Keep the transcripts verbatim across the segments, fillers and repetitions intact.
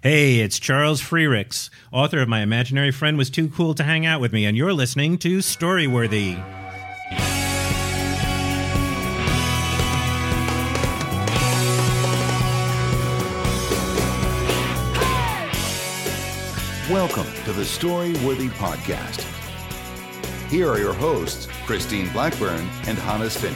Hey, it's Charles Freericks, author of My Imaginary Friend Was Too Cool to Hang Out With Me, and you're listening to Storyworthy. Welcome to the Storyworthy Podcast. Here are your hosts, Christine Blackburn and Hannes Finney.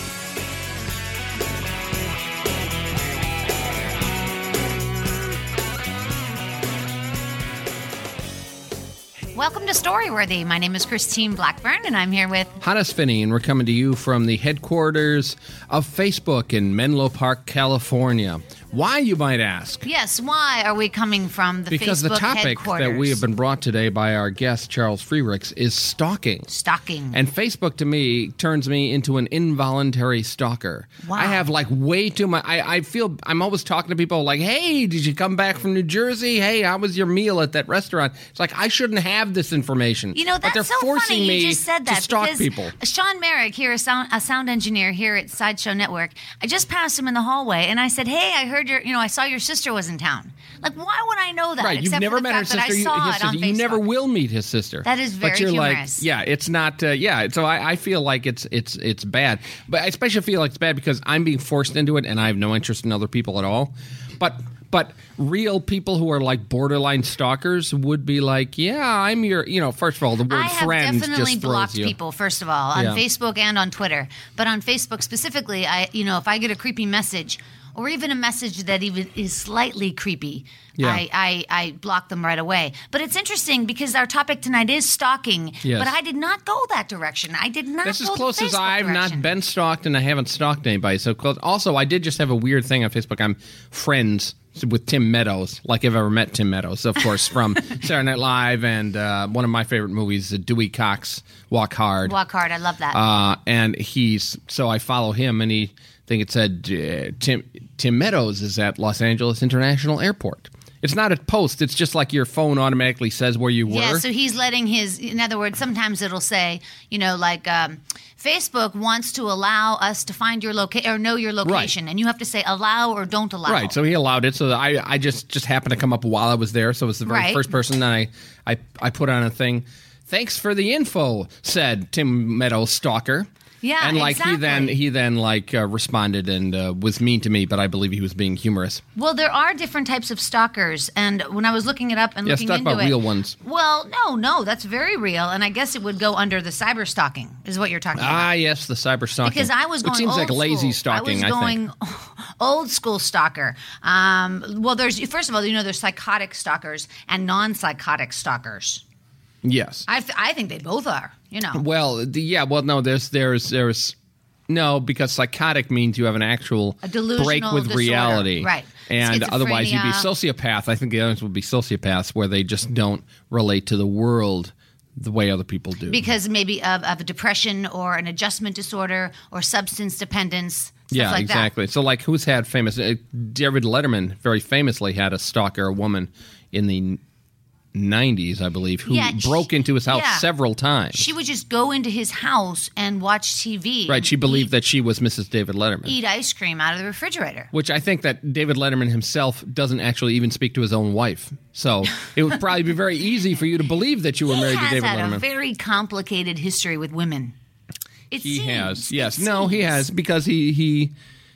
Welcome to Storyworthy. My name is Christine Blackburn, and I'm here with Hannes Finney, and we're coming to you from the headquarters of Facebook in Menlo Park, California. Why, you might ask? Yes, why are we coming from the because Facebook the topic headquarters? that we have been brought today by our guest, Charles Freericks, is stalking. Stalking. And Facebook, to me, turns me into an involuntary stalker. Wow. I have, like, way too much. I, I feel I'm always talking to people like, hey, did you come back from New Jersey? Hey, how was your meal at that restaurant? It's like, I shouldn't have this information. You know, that's but they're so forcing funny me you just said that. to stalk because people. Sean Merrick, here, a sound, a sound engineer here at Sideshow Network, I just passed him in the hallway, and I said, hey, I heard your, you know, I saw your sister was in town. Like, why would I know that? Right, you've except never for the met her fact that sister. I You, saw his it on sister. You Facebook. never will meet his sister. That is very but you're humorous. Like, yeah, it's not. Uh, yeah, so I, I feel like it's it's it's bad. But I especially feel like it's bad because I'm being forced into it, and I have no interest in other people at all. But but real people who are like borderline stalkers would be like, yeah, I'm your. You know, first of all, the word I have friend definitely just throws blocked you. people, first of all, on Yeah. Facebook and on Twitter. But on Facebook specifically, I, you know, if I get a creepy message or even a message that even is slightly creepy, Yeah. I, I, I block them right away. But it's interesting because our topic tonight is stalking, Yes. but I did not go that direction. I did not That's go as close the as Facebook I've direction. not been stalked, and I haven't stalked anybody. So close. Also, I did just have a weird thing on Facebook. I'm friends with Tim Meadows, like I've ever met Tim Meadows, of course, from Saturday Night Live and uh, one of my favorite movies, Dewey Cox, Walk Hard. Walk hard. I love that. Uh, and he's so I follow him, and he I think it said uh, Tim Tim Meadows is at Los Angeles International Airport. It's not a post. It's just like your phone automatically says where you were. Yeah, so he's letting his, in other words, sometimes it'll say, you know, like um, Facebook wants to allow us to find your location or know your location. Right. And you have to say allow or don't allow. Right, so he allowed it. So I, I just, just happened to come up while I was there. So it was the very Right. first person that I, I, I put on a thing. Thanks for the info, said Tim Meadows, stalker. Yeah, and like exactly. he then he then like uh, responded and uh, was mean to me, but I believe he was being humorous. Well, there are different types of stalkers. And when I was looking it up and Yeah, looking let's talk into about it. real ones. Well, no, no, that's very real. And I guess it would go under the cyber stalking, is what you're talking about. Ah, yes, the cyber stalking. Because I was going Which seems old like lazy school. stalking, I was I going old school stalker. Um, well, there's first of all, you know, there's psychotic stalkers and non-psychotic stalkers. Yes. I, th- I think they both are. You know. Well, the, yeah, well, no, there's there's there's no, because psychotic means you have an actual A delusional break with disorder. reality, Right. And otherwise, you'd be Schizophrenia. sociopath. I think the others would be sociopaths, where they just don't relate to the world the way other people do. Because maybe of, of a depression or an adjustment disorder or substance dependence. Stuff yeah, like exactly. So, like, who's had famous? Uh, David Letterman very famously had a stalker, a woman in the nineties, I believe, who Yeah, she- broke into his house yeah. several times. She would just go into his house and watch T V. right, she believed eat, that she was Missus David Letterman. eat ice cream out of the refrigerator. Which I think that David Letterman himself doesn't actually even speak to his own wife. So it would probably be very easy for you to believe that you were He married has to David had Letterman. a very complicated history with women. It he seems, has, it yes. No, he seems. has, because he he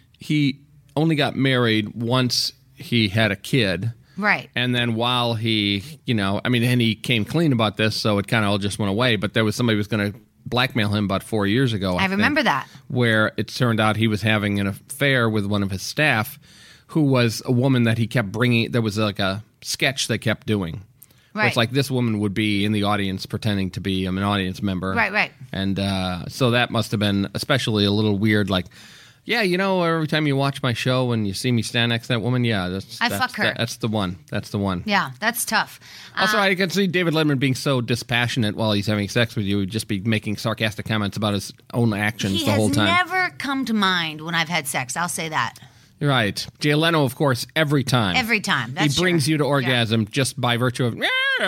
he only got married once he had a kid. Right. And then while he, you know, I mean, and he came clean about this, so it kind of all just went away. But there was somebody who was going to blackmail him about four years ago. I, I remember think, that. Where it turned out he was having an affair with one of his staff, who was a woman that he kept bringing. There was like a sketch they kept doing. Where Right. It's like this woman would be in the audience pretending to be an audience member. Right, right. And uh, so that must have been especially a little weird, like, yeah, you know, every time you watch my show and you see me stand next to that woman, yeah, that's I that's, fuck her. that- that's the one. That's the one. Yeah, that's tough. Also, Uh, I can see David Letterman being so dispassionate while he's having sex with you. He'd just be making sarcastic comments about his own actions he the whole has time. never come to mind when I've had sex. I'll say that. Right. Jay Leno, of course, every time. Every time. That's he brings true. you to Yeah. orgasm just by virtue of.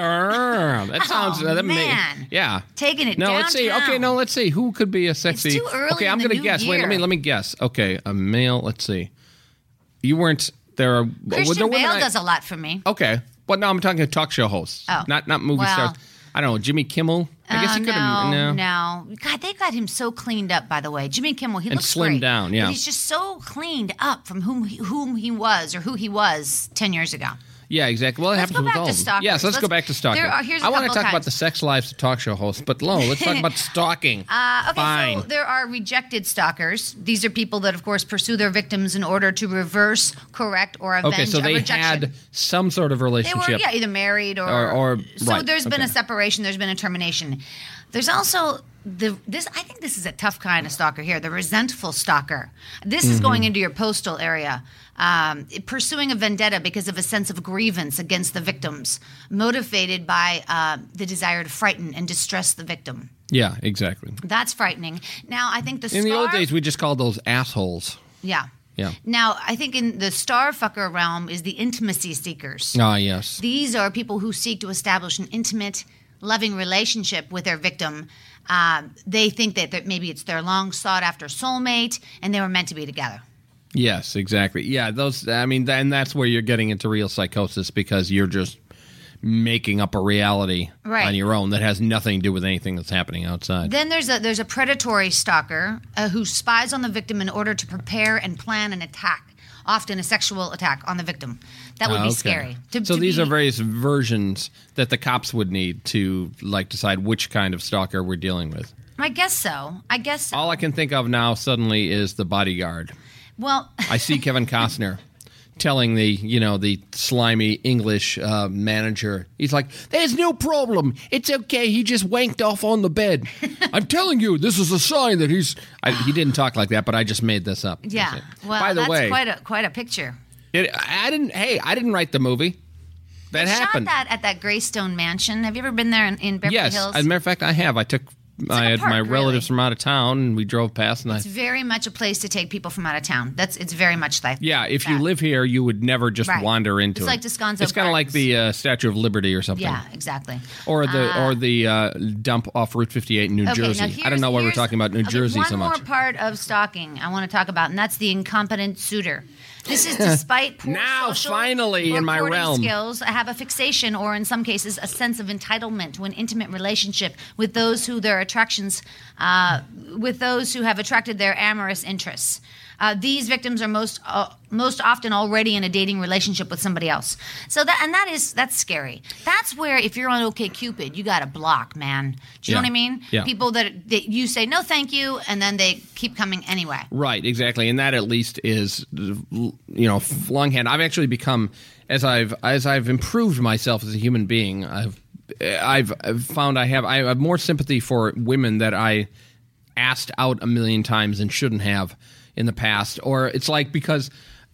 That sounds. Oh, that may- man. yeah. Taking it No, let's see. downtown. Okay, no, let's see. Who could be a sexy? too early Okay, in I'm the gonna new guess. Wait, let me year. let me guess. Okay, a male. Let's see. You weren't There are Christian there are women Bale I- does a lot for me. Okay, but no, I'm talking talk show hosts, Oh. not not movie Well. stars. I don't know, Jimmy Kimmel. I guess Oh, he could no, have no. no. God, they got him so cleaned up. By the way, Jimmy Kimmel, he And looks slimmed great, down, yeah. But he's just so cleaned up from whom he, whom he was or who he was ten years ago. Yeah, exactly. Well, it Let's happens go with back all to of them. stalkers. Yes, let's, Let's- go back to stalking. there are- here's a I want to couple talk about times. the sex lives of talk show hosts, but no, let's talk about stalking. Uh, okay, Fine. so there are rejected stalkers. These are people that, of course, pursue their victims in order to reverse, correct, or avenge Okay, so a they rejection. had some sort of They relationship. were, yeah, either married or. Or- or- so right, there's been okay. a separation. There's been a termination. There's also the this. I think this is a tough kind of stalker here. The resentful stalker. This is Mm-hmm. going into your postal area, um, pursuing a vendetta because of a sense of grievance against the victims, motivated by uh, the desire to frighten and distress the victim. Yeah, exactly. That's frightening. Now, I think the In the old star- days, we just called those assholes. yeah. Yeah. Now, I think in the star fucker realm is the intimacy seekers. Ah, yes. These are people who seek to establish an intimate, loving relationship with their victim. Uh, they think that, that maybe it's their long sought after soulmate and they were meant to be together. Yes, exactly. Yeah, those. I mean, and that's where you're getting into real psychosis because you're just making up a reality Right. on your own that has nothing to do with anything that's happening outside. Then there's a there's a predatory stalker uh, who spies on the victim in order to prepare and plan an attack, often a sexual attack on the victim. That would Ah, be okay. scary. To- so to these be- are various versions that the cops would need to like decide which kind of stalker we're dealing with. I guess so. I guess so. All I can think of now suddenly is The Bodyguard. well, I see Kevin Costner telling the, you know, the slimy English uh, manager, he's like, "There's no problem. It's okay. He just wanked off on the bed. I'm telling you, this is a sign that he's." I, he didn't talk like that, but I just made this up. yeah. Well, By the that's way, quite a quite a picture. it, I didn't. Hey, I didn't write the movie. That They happened. Shot that at that Greystone Mansion. Have you ever been there in, in Beverly yes, Hills? as a matter of fact, I have. I took. like I a had park, my relatives really. from out of town, and we drove past, and It's I. very much a place to take people from out of town. That's it's very much like Yeah, if you that. live here, you would never just Right. wander into It's it. like Descanso It's kind of like Gardens. the uh, Statue of Liberty or something. Yeah, exactly. Or the Uh, or the uh, dump off Route fifty-eight in New Okay, Jersey. now I here's- don't know why we're here's- talking about New okay, Jersey one so much. more part of stalking I want to talk about, and that's the incompetent suitor. This is despite poor Now, social finally, or in my courting realm. skills, have a fixation or, in some cases, a sense of entitlement to an intimate relationship with those who their attractions, uh, with those who have attracted their amorous interests. Uh, these victims are most uh, most often already in a dating relationship with somebody else. So that and that is that's scary. That's where if you're on OkCupid, you got to block, man. Do you know Yeah. what I mean? Yeah. People that, that you say no, thank you, and then they keep coming anyway. Right, exactly, and that at least is, you know, longhand. I've actually become, as I've as I've improved myself as a human being, I've I've I've found I have I have more sympathy for women that I asked out a million times and shouldn't have in the past, or it's like because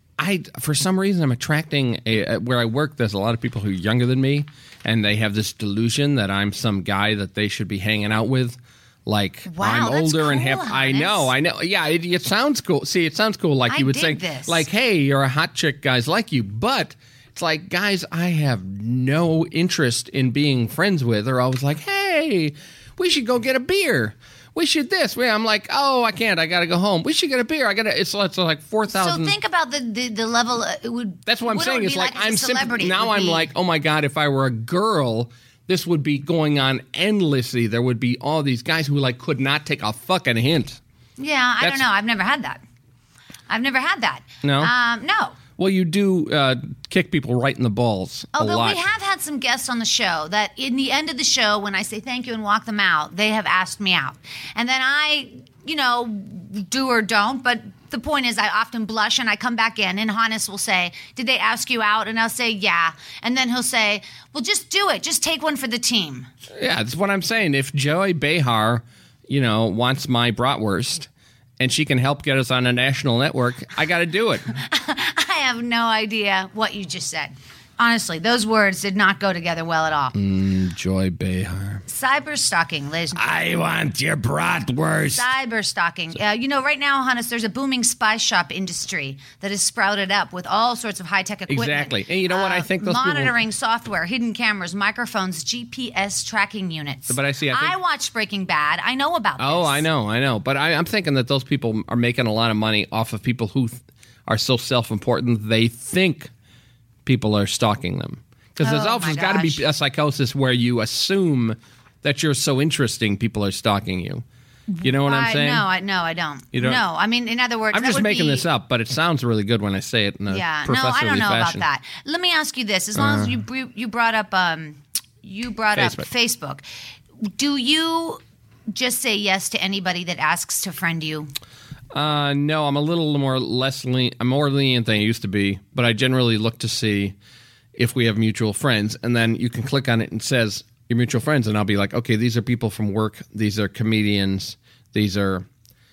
I for some reason I'm attracting a, where I work. There's a lot of people who are younger than me, and they have this delusion that I'm some guy that they should be hanging out with. Like Wow, I'm that's older and cool, have I Hannes. know I know yeah it, it sounds cool. See, it sounds cool like I you would dig say this. like, hey, you're a hot chick, guys like you, but it's like guys I have no interest in being friends with are always like, hey, we should go get a beer. We should this. We- I'm like, oh, I can't. I got to go home. We should get a beer. I got to. It's, it's like four thousand. So think about the the, the level uh, it would. That's what I'm what it saying. would It's be like, as a I'm simp- celebrity. It now would I'm be- like, oh my god, if I were a girl, this would be going on endlessly. There would be all these guys who like could not take a fucking hint. Yeah, I That's- don't know. I've never had that. I've never had that. No? Um, no. Well, you do uh, kick people right in the balls a Although lot. we have had some guests on the show that in the end of the show, when I say thank you and walk them out, they have asked me out. And then I, you know, do or don't. But the point is I often blush and I come back in and Hannes will say, did they ask you out? And I'll say, yeah. And then he'll say, well, just do it. Just take one for the team. Yeah, that's what I'm saying. If Joey Behar, you know, wants my bratwurst and she can help get us on a national network, I got to do it. I have no idea what you just said. Honestly, those words did not go together well at all. Joy Behar. Cyber stalking, ladies and gentlemen. I want your bratwurst. Cyber stalking. Uh, you know, right now, Hannes, there's a booming spy shop industry that has sprouted up with all sorts of high tech equipment. Exactly. And you know what? I think those people- monitoring software, hidden cameras, microphones, G P S tracking units. But I see, I think- watched Breaking Bad. I know about Oh, this. I know, I know. But I, I'm thinking that those people are making a lot of money off of people who th- are so self-important they think people are stalking them. Because there's Oh, also my got to be gosh. a psychosis where you assume that you're so interesting, people are stalking you. You know what I'm I, saying? No, I no, I don't. You don't? No, I mean, in other words, I'm that just would making be, this up, but it sounds really good when I say it in a Yeah, no, professorly I don't know fashion. about that. Let me ask you this: as long as you br- you brought up um, you brought Facebook. up Facebook, do you just say yes to anybody that asks to friend you? Uh, no, I'm a little more less le- I'm more lenient than I used to be, but I generally look to see if we have mutual friends, and then you can click on it and it says your mutual friends, and I'll be like, okay, these are people from work, these are comedians, these are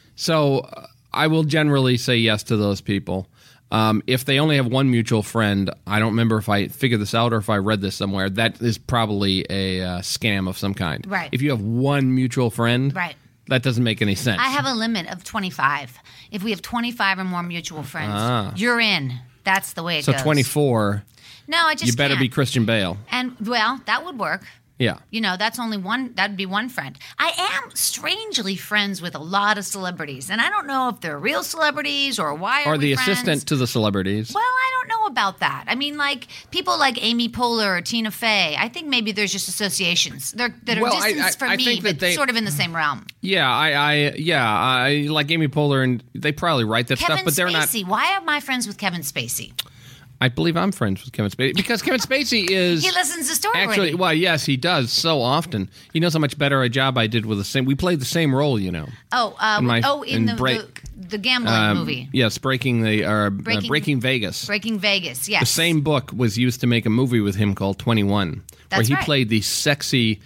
so uh, I will generally say yes to those people. Um, if they only have one mutual friend, I don't remember if I figured this out or if I read this somewhere. That is probably a uh, scam of some kind. Right. If you have one mutual friend, Right. that doesn't make any sense. I have a limit of twenty-five. If we have twenty-five or more mutual friends, Ah. you're in. That's the way it so goes. twenty-four. No, I just You better can't. be Christian Bale. And well, that would work. Yeah. You know, that's only one, that'd be one friend. I am strangely friends with a lot of celebrities, and I don't know if they're real celebrities or why are Or we the friends. assistant to the celebrities. Well, I don't know about that. I mean, like, people like Amy Poehler or Tina Fey, I think maybe there's just associations. They're, that are Well, I- distance I- from I me, think that but they- sort of in the same realm. Yeah, I, I, yeah, I like Amy Poehler, and they probably write that Kevin stuff, but they're Spacey. not. Why am I friends with Kevin Spacey? I believe I'm friends with Kevin Spacey because Kevin Spacey is He listens to Story actually. Ready. Well, yes, he does so often. He knows how much better a job I did with the same. We played the same role, you know. Oh, uh, in my- oh, in, in the, break- the the gambling Um, movie, Yes, breaking the uh, breaking, Breaking- uh, breaking Vegas. Breaking Vegas. Yes, The same book was used to make a movie with him called twenty-one, where That's he right. played the sexy,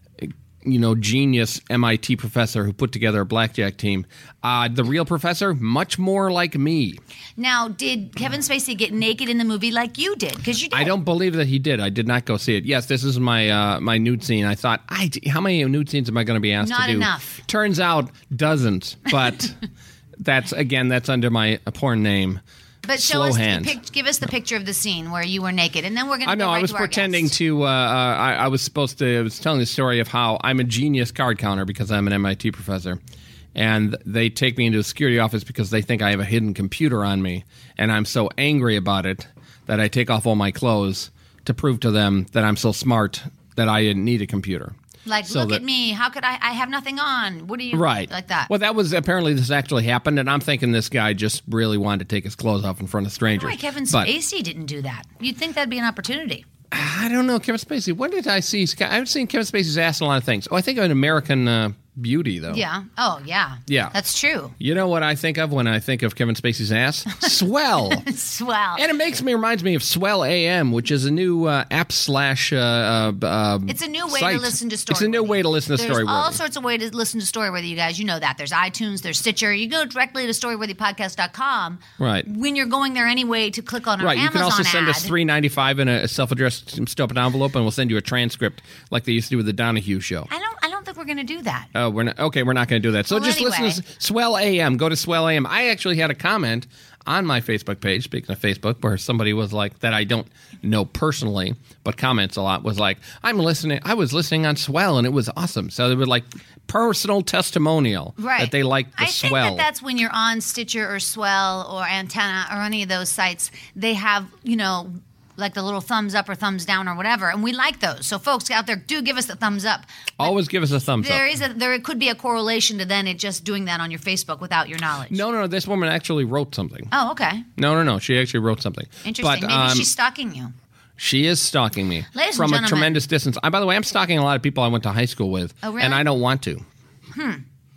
you know, genius M I T professor who put together a blackjack team. Uh, the real professor, much more like me. Now, did Kevin Spacey get naked in the movie like you did? Because you did. I don't believe that he did. I did not go see it. Yes, this is my uh, my nude scene. I thought, I, how many nude scenes am I going to be asked Not to do? enough. Turns out, dozens. But that's, again, that's under my porn name. But show Slow us, hand. pic, give us the picture of the scene where you were naked, and then we're going to. I know. Right I was to our pretending guest. to. Uh, uh, I, I was supposed to. I was telling the story of how I'm a genius card counter because I'm an M I T professor, and they take me into a security office because they think I have a hidden computer on me, and I'm so angry about it that I take off all my clothes to prove to them that I'm so smart that I didn't need a computer. Like, so look that- at me. How could I? I have nothing on. What do you Right. like that? Well, that was apparently this actually happened, and I'm thinking this guy just really wanted to take his clothes off in front of strangers. Why Kevin But- Spacey didn't do that? You'd think that'd be an opportunity. I don't know, Kevin Spacey. When did I see? I've seen Kevin Spacey's ass in a lot of things. Oh, I think of an American uh, Beauty, though. Yeah. Oh, yeah. Yeah. That's true. You know what I think of when I think of Kevin Spacey's ass? Swell. Swell. And it makes me reminds me of Swell A M, which is a new uh, app slash. Uh, uh, uh, It's a new way site. to listen to Story. It's a new way to listen to There's Storyworthy. all sorts of ways to listen to Storyworthy, you guys. You know that. There's iTunes, there's Stitcher. You go directly to storyworthy podcast dot com. Right. When you're going there anyway to click on our Right, you Amazon can also send ad. us three ninety five in a self-addressed stuffed envelope, and we'll send you a transcript like they used to do with the Donahue Show. I don't. I don't think we're going to do that. Oh, we're not okay. We're not going to do that. So Well, just anyway. listen to Swell A M. Go to Swell A M. I actually had a comment on my Facebook page. Speaking of Facebook, where somebody was like that I don't know personally, but comments a lot was like, "I'm listening. I was listening on Swell, and it was awesome." So they were like personal testimonial Right. that they liked the I Swell. think that that's when you're on Stitcher or Swell or Antenna or any of those sites. They have, you know, like the little thumbs up or thumbs down or whatever, and we like those. So folks out there, do give us a thumbs up. Always give us a thumbs There up. is a there could be a correlation to then it just doing that on your Facebook without your knowledge. No, no, no. This woman actually wrote something. Oh, okay. No, no, no. She actually wrote something. Interesting. But, Maybe um, she's stalking you. She is stalking me Ladies and from a gentlemen. tremendous distance. I, by the way, I'm stalking a lot of people I went to high school with, Oh, really? and I don't want to. Hmm.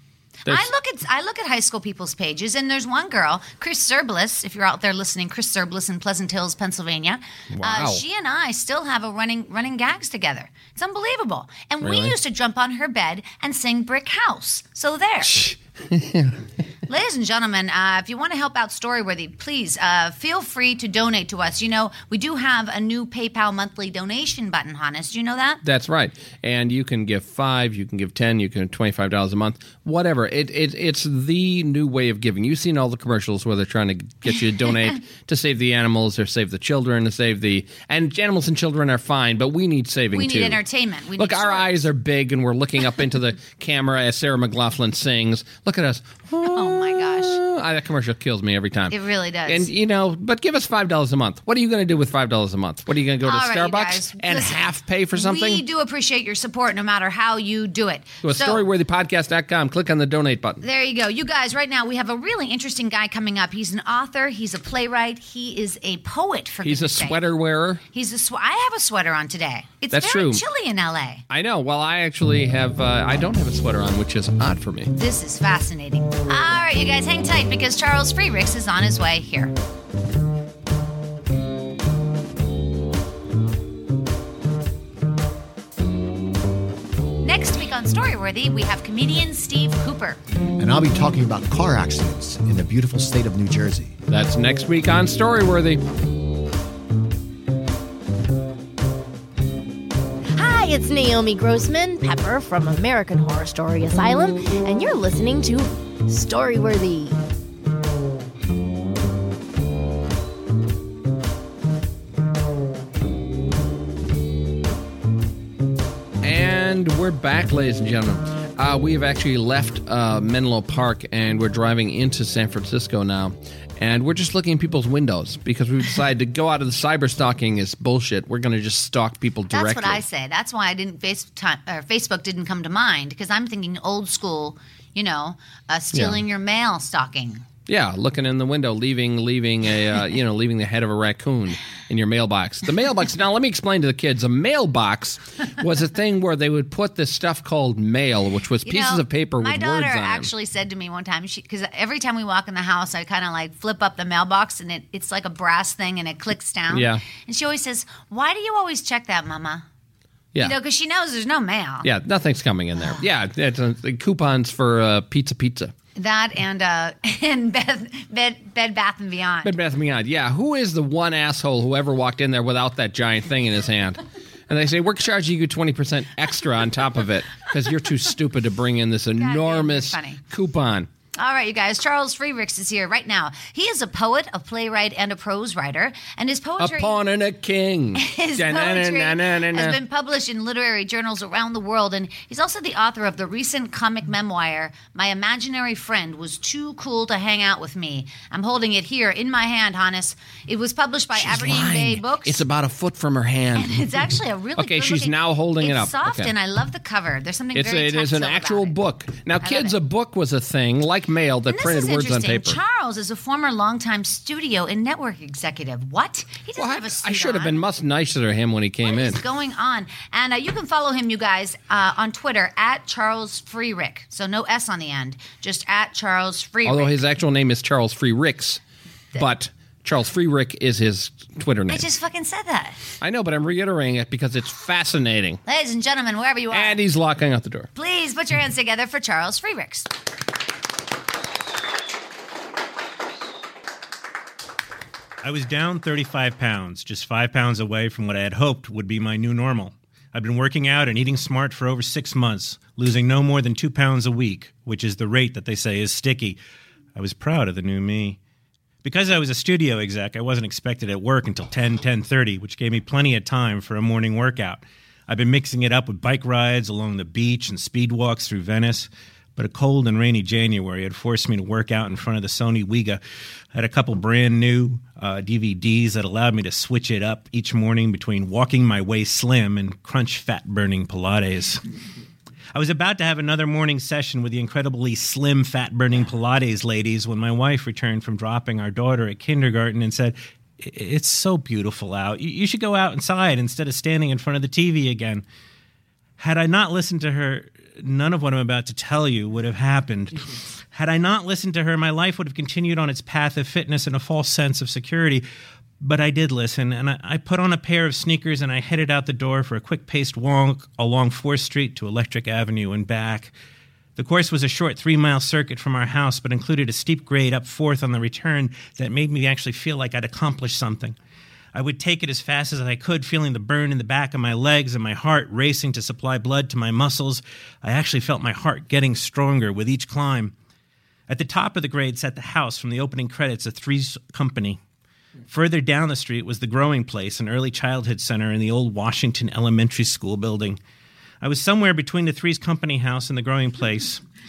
I look at I look at high school people's pages, and there's one girl, Chris Zerblis. If you're out there listening, Chris Zerblis in Pleasant Hills, Pennsylvania. Wow. Uh, she and I still have a running running gags together. It's unbelievable. And we Really? used to jump on her bed and sing Brick House. So there. Ladies and gentlemen, uh, if you want to help out Storyworthy, please uh, feel free to donate to us. You know, we do have a new PayPal monthly donation button, Hannes. Do you know that? That's right. And you can give five, you can give ten, you can give twenty-five dollars a month, whatever. It, it It's the new way of giving. You've seen all the commercials where they're trying to get you to donate to save the animals or save the children, to save the... And animals and children are fine, but we need saving We too. need entertainment. We Look, need our stories. eyes are big and we're looking up into the camera as Sarah McLachlan sings. Look at us. Oh my gosh. Ah, that commercial kills me every time. It really does. And, you know, but give us five dollars a month. What are you going to do with five dollars a month? What are you going to go to All right, you Starbucks guys, and listen, half pay for something? We do appreciate your support no matter how you do it. Go to So- storyworthy podcast dot com. Click on the donate button. There you go. You guys, right now, we have a really interesting guy coming up. He's an author. He's a playwright. He is a poet, for He's a goodness sake. sweater wearer. He's a sw- I have a sweater on today. It's That's very true. chilly in L A. I know. Well, I actually have, uh, I don't have a sweater on, which is odd for me. This is fascinating. All right, you guys, hang tight because Charles Freericks is on his way here. Next week on Storyworthy, we have comedian Steve Cooper. And I'll be talking about car accidents in the beautiful state of New Jersey. That's next week on Storyworthy. Hi, it's Naomi Grossman, Pepper from American Horror Story Asylum, and you're listening to Storyworthy. And we're back, ladies and gentlemen. Uh, we have actually left uh, Menlo Park, and we're driving into San Francisco now. And we're just looking in people's windows because we decided to go out of the cyber stalking is bullshit. We're going to just stalk people directly. That's what I say. That's why I didn't FaceTime, or Facebook didn't come to mind because I'm thinking old school, you know, uh, stealing your mail stalking. Yeah, looking in the window, leaving, leaving a, uh, you know, leaving the head of a raccoon in your mailbox. The mailbox. Now, let me explain to the kids. A mailbox was a thing where they would put this stuff called mail, which was You pieces know, of paper with my words daughter on them. actually said to me one time, because every time we walk in the house, I kind of like flip up the mailbox and it, it's like a brass thing and it clicks down. Yeah. And she always says, "Why do you always check that, Mama?" Yeah. You know, because she knows there's no mail. Yeah, nothing's coming in there. Yeah, it's uh, the coupons for uh, pizza pizza. That and uh, and Bed, Bed, Bed Bath and Beyond. Bed Bath and Beyond. Yeah, who is the one asshole who ever walked in there without that giant thing in his hand? And they say, we're charging you twenty percent extra on top of it because you're too stupid to bring in this enormous you're funny. coupon. All right, you guys. Charles Freericks is here right now. He is a poet, a playwright, and a prose writer. And his A poetry... pawn and a king. His poetry has been published in literary journals around the world, and he's also the author of the recent comic memoir, My Imaginary Friend Was Too Cool to Hang Out With Me. I'm holding it here in my hand, Hannes. It was published by She's Aberdeen lying. Bay Books. It's about a foot from her hand. It's actually a really Okay, good she's looking- now holding it it's up. soft, Okay. and I love the cover. There's something It's very a, it is an tactile actual about it. book. Now, I love kids, it. a book was a thing like mail that And this printed is words on interesting. paper. Charles is a former longtime studio and network executive. What? He doesn't Well, have a I, suit I should have on. been much nicer to him when he came What in. is going on? And uh, you can follow him, you guys, uh, on Twitter at Charles Freerick. So no S on the end, just at Charles Freerick. Although his actual name is Charles Freericks, but Charles Freerick is his Twitter name. I just fucking said that. I know, but I'm reiterating it because it's fascinating. Ladies and gentlemen, wherever you are, And he's locking out the door. please put your hands together for Charles Freericks. I was down thirty-five pounds, just five pounds away from what I had hoped would be my new normal. I've been working out and eating smart for over six months, losing no more than two pounds a week, which is the rate that they say is sticky. I was proud of the new me. Because I was a studio exec, I wasn't expected at work until ten, ten thirty, which gave me plenty of time for a morning workout. I've been mixing it up with bike rides along the beach and speed walks through Venice. But a cold and rainy January had forced me to work out in front of the Sony Wega. I had a couple brand new uh, D V Ds that allowed me to switch it up each morning between walking my way slim and crunch fat-burning Pilates. I was about to have another morning session with the incredibly slim, fat-burning Pilates ladies when my wife returned from dropping our daughter at kindergarten and said, "It's so beautiful out. You should go out inside instead of standing in front of the T V again." Had I not listened to her, none of what I'm about to tell you would have happened. Had I not listened to her, my life would have continued on its path of fitness and a false sense of security. But I did listen, and I, I put on a pair of sneakers and I headed out the door for a quick-paced walk along fourth Street to Electric Avenue and back. The course was a short three-mile circuit from our house, but included a steep grade up fourth on the return that made me actually feel like I'd accomplished something. I would take it as fast as I could, feeling the burn in the back of my legs and my heart racing to supply blood to my muscles. I actually felt my heart getting stronger with each climb. At the top of the grade sat the house from the opening credits of Three's Company. Further down the street was the Growing Place, an early childhood center in the old Washington Elementary School building. I was somewhere between the Three's Company house and the Growing Place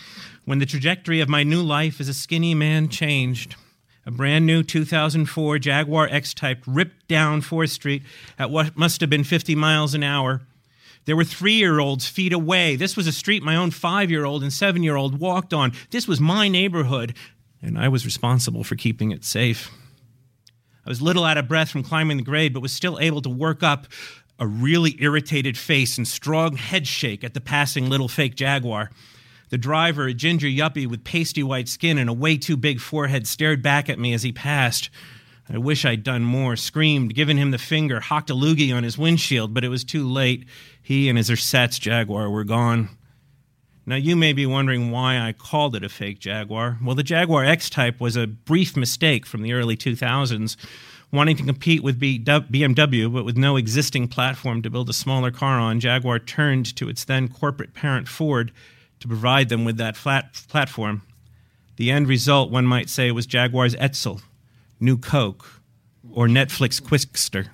when the trajectory of my new life as a skinny man changed. A brand new two thousand four Jaguar X-Type ripped down fourth Street at what must have been fifty miles an hour. There were three-year-olds feet away. This was a street my own five-year-old and seven-year-old walked on. This was my neighborhood, and I was responsible for keeping it safe. I was a little out of breath from climbing the grade, but was still able to work up a really irritated face and strong head shake at the passing little fake Jaguar. The driver, a ginger yuppie with pasty white skin and a way too big forehead, stared back at me as he passed. I wish I'd done more, screamed, given him the finger, hocked a loogie on his windshield, but it was too late. He and his ersatz Jaguar were gone. Now, you may be wondering why I called it a fake Jaguar. Well, the Jaguar X-Type was a brief mistake from the early two thousands, wanting to compete with B M W, but with no existing platform to build a smaller car on. Jaguar turned to its then corporate parent Ford to provide them with that flat platform. The end result, one might say, was Jaguar's Edsel, New Coke, or Netflix Quickster.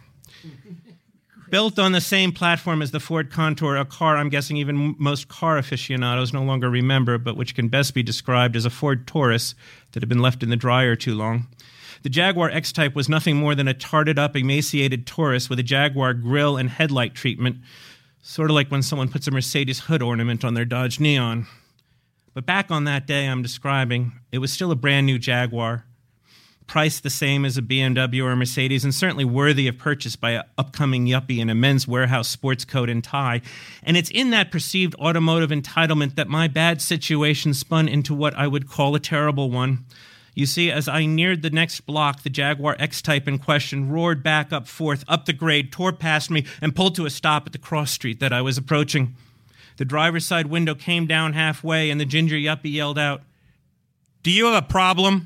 Built on the same platform as the Ford Contour, a car I'm guessing even most car aficionados no longer remember, but which can best be described as a Ford Taurus that had been left in the dryer too long. The Jaguar X-Type was nothing more than a tarted-up, emaciated Taurus with a Jaguar grille and headlight treatment, sort of like when someone puts a Mercedes hood ornament on their Dodge Neon. But back on that day I'm describing, it was still a brand new Jaguar, priced the same as a B M W or a Mercedes, and certainly worthy of purchase by an upcoming yuppie in a Men's Warehouse sports coat and tie. And it's in that perceived automotive entitlement that my bad situation spun into what I would call a terrible one. You see, as I neared the next block, the Jaguar X-Type in question roared back up fourth, up the grade, tore past me, and pulled to a stop at the cross street that I was approaching. The driver's side window came down halfway, and the ginger yuppie yelled out, "Do you have a problem?"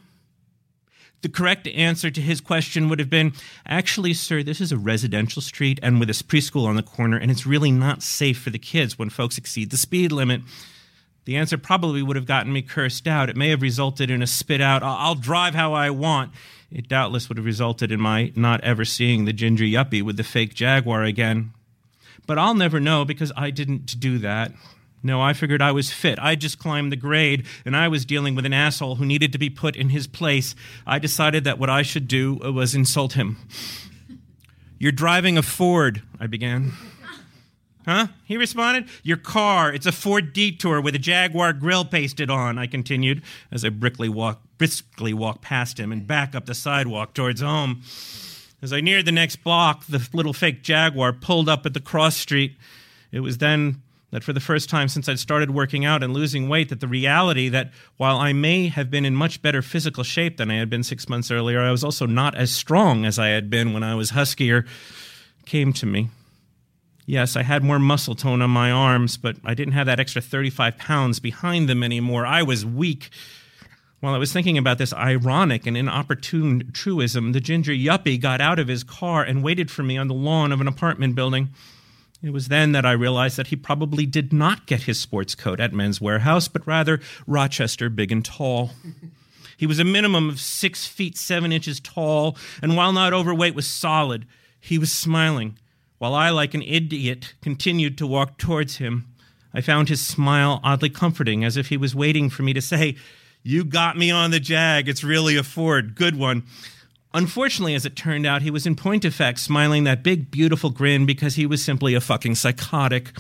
The correct answer to his question would have been, "Actually, sir, this is a residential street and with a preschool on the corner, and it's really not safe for the kids when folks exceed the speed limit." The answer probably would have gotten me cursed out. It may have resulted in a spit out, "I'll drive how I want." It doubtless would have resulted in my not ever seeing the ginger yuppie with the fake Jaguar again. But I'll never know because I didn't do that. No, I figured I was fit. I just climbed the grade, and I was dealing with an asshole who needed to be put in his place. I decided that what I should do was insult him. "You're driving a Ford," I began. "Huh?" he responded. "Your car. It's a Ford Detour with a Jaguar grille pasted on," I continued, as I briskly walk, briskly walked past him and back up the sidewalk towards home. As I neared the next block, the little fake Jaguar pulled up at the cross street. It was then that for the first time since I'd started working out and losing weight, that the reality that while I may have been in much better physical shape than I had been six months earlier, I was also not as strong as I had been when I was huskier, came to me. Yes, I had more muscle tone on my arms, but I didn't have that extra thirty-five pounds behind them anymore. I was weak. While I was thinking about this ironic and inopportune truism, the ginger yuppie got out of his car and waited for me on the lawn of an apartment building. It was then that I realized that he probably did not get his sports coat at Men's Warehouse, but rather Rochester Big and Tall. He was a minimum of six feet seven inches tall, and while not overweight, was solid. He was smiling. While I, like an idiot, continued to walk towards him, I found his smile oddly comforting, as if he was waiting for me to say, "You got me on the Jag. It's really a Ford. Good one." Unfortunately, as it turned out, he was in point of fact smiling that big, beautiful grin because he was simply a fucking psychotic.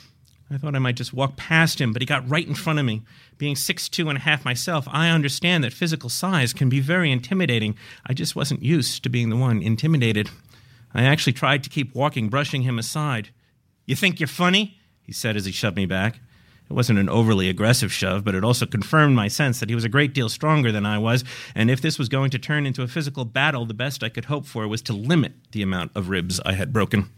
I thought I might just walk past him, but he got right in front of me. Being six two and a half myself, I understand that physical size can be very intimidating. I just wasn't used to being the one intimidated. I actually tried to keep walking, brushing him aside. "You think you're funny?" he said as he shoved me back. It wasn't an overly aggressive shove, but it also confirmed my sense that he was a great deal stronger than I was, and if this was going to turn into a physical battle, the best I could hope for was to limit the amount of ribs I had broken.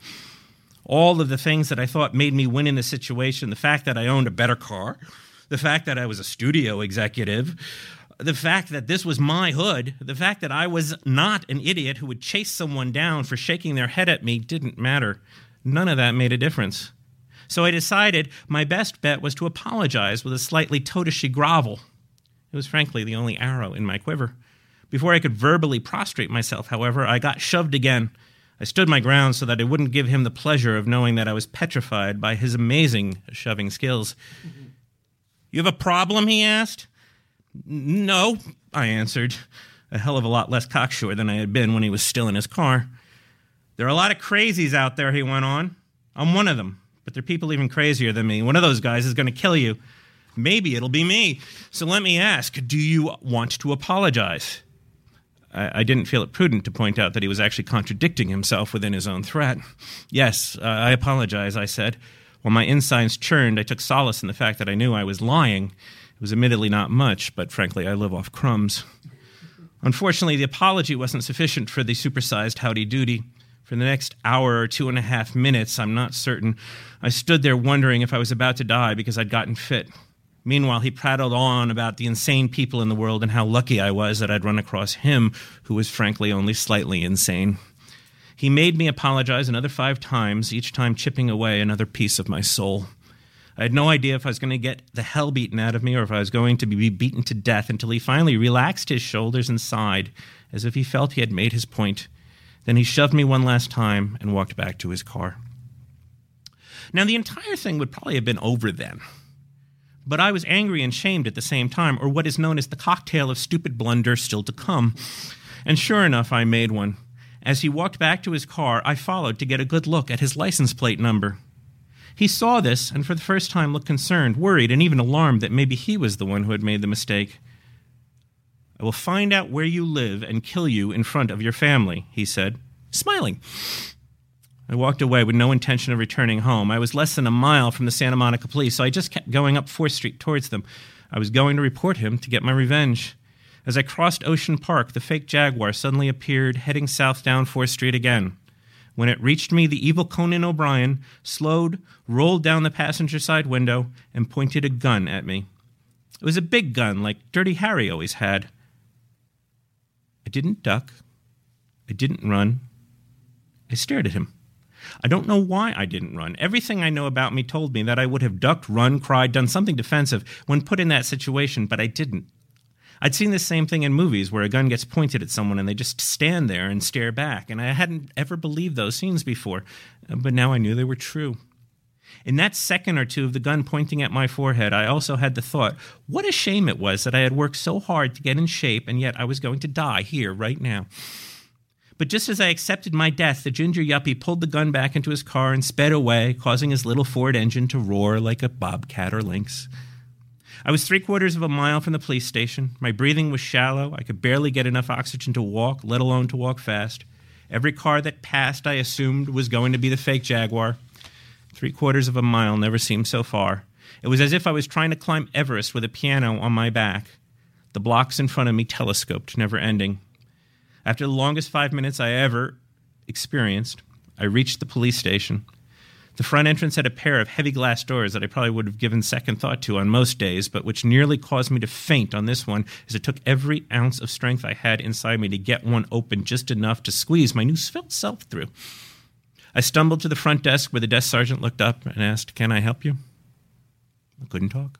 All of the things that I thought made me win in the situation, the fact that I owned a better car, the fact that I was a studio executive, the fact that this was my hood, the fact that I was not an idiot who would chase someone down for shaking their head at me didn't matter. None of that made a difference. So I decided my best bet was to apologize with a slightly toadishy grovel. It was frankly the only arrow in my quiver. Before I could verbally prostrate myself, however, I got shoved again. I stood my ground so that I wouldn't give him the pleasure of knowing that I was petrified by his amazing shoving skills. You have a problem, he asked. No, I answered, a hell of a lot less cocksure than I had been when he was still in his car. There are a lot of crazies out there, he went on. I'm one of them, but there are people even crazier than me. One of those guys is going to kill you. Maybe it'll be me. So let me ask, do you want to apologize? I, I didn't feel it prudent to point out that he was actually contradicting himself within his own threat. Yes, uh, I apologize, I said. While my insides churned, I took solace in the fact that I knew I was lying. It was admittedly not much, but frankly, I live off crumbs. Unfortunately, the apology wasn't sufficient for the supersized howdy-doody. For the next hour or two and a half minutes, I'm not certain, I stood there wondering if I was about to die because I'd gotten fit. Meanwhile, he prattled on about the insane people in the world and how lucky I was that I'd run across him, who was frankly only slightly insane. He made me apologize another five times, each time chipping away another piece of my soul. I had no idea if I was going to get the hell beaten out of me or if I was going to be beaten to death until he finally relaxed his shoulders and sighed, as if he felt he had made his point. Then he shoved me one last time and walked back to his car. Now, the entire thing would probably have been over then. But I was angry and shamed at the same time, or what is known as the cocktail of stupid blunder still to come. And sure enough, I made one. As he walked back to his car, I followed to get a good look at his license plate number. He saw this and for the first time looked concerned, worried, and even alarmed that maybe he was the one who had made the mistake. I will find out where you live and kill you in front of your family, he said, smiling. I walked away with no intention of returning home. I was less than a mile from the Santa Monica police, so I just kept going up fourth Street towards them. I was going to report him to get my revenge. As I crossed Ocean Park, the fake Jaguar suddenly appeared, heading south down fourth Street again. When it reached me, the evil Conan O'Brien slowed, rolled down the passenger side window, and pointed a gun at me. It was a big gun, like Dirty Harry always had. I didn't duck. I didn't run. I stared at him. I don't know why I didn't run. Everything I know about me told me that I would have ducked, run, cried, done something defensive when put in that situation, but I didn't. I'd seen the same thing in movies where a gun gets pointed at someone and they just stand there and stare back, and I hadn't ever believed those scenes before, but now I knew they were true. In that second or two of the gun pointing at my forehead, I also had the thought, what a shame it was that I had worked so hard to get in shape, and yet I was going to die here right now. But just as I accepted my death, the ginger yuppie pulled the gun back into his car and sped away, causing his little Ford engine to roar like a bobcat or lynx. I was three quarters of a mile from the police station. My breathing was shallow. I could barely get enough oxygen to walk, let alone to walk fast. Every car that passed, I assumed, was going to be the fake Jaguar. Three quarters of a mile never seemed so far. It was as if I was trying to climb Everest with a piano on my back. The blocks in front of me telescoped, never ending. After the longest five minutes I ever experienced, I reached the police station. The front entrance had a pair of heavy glass doors that I probably would have given second thought to on most days, but which nearly caused me to faint on this one, as it took every ounce of strength I had inside me to get one open just enough to squeeze my new svelte self through. I stumbled to the front desk where the desk sergeant looked up and asked, "Can I help you?" I couldn't talk.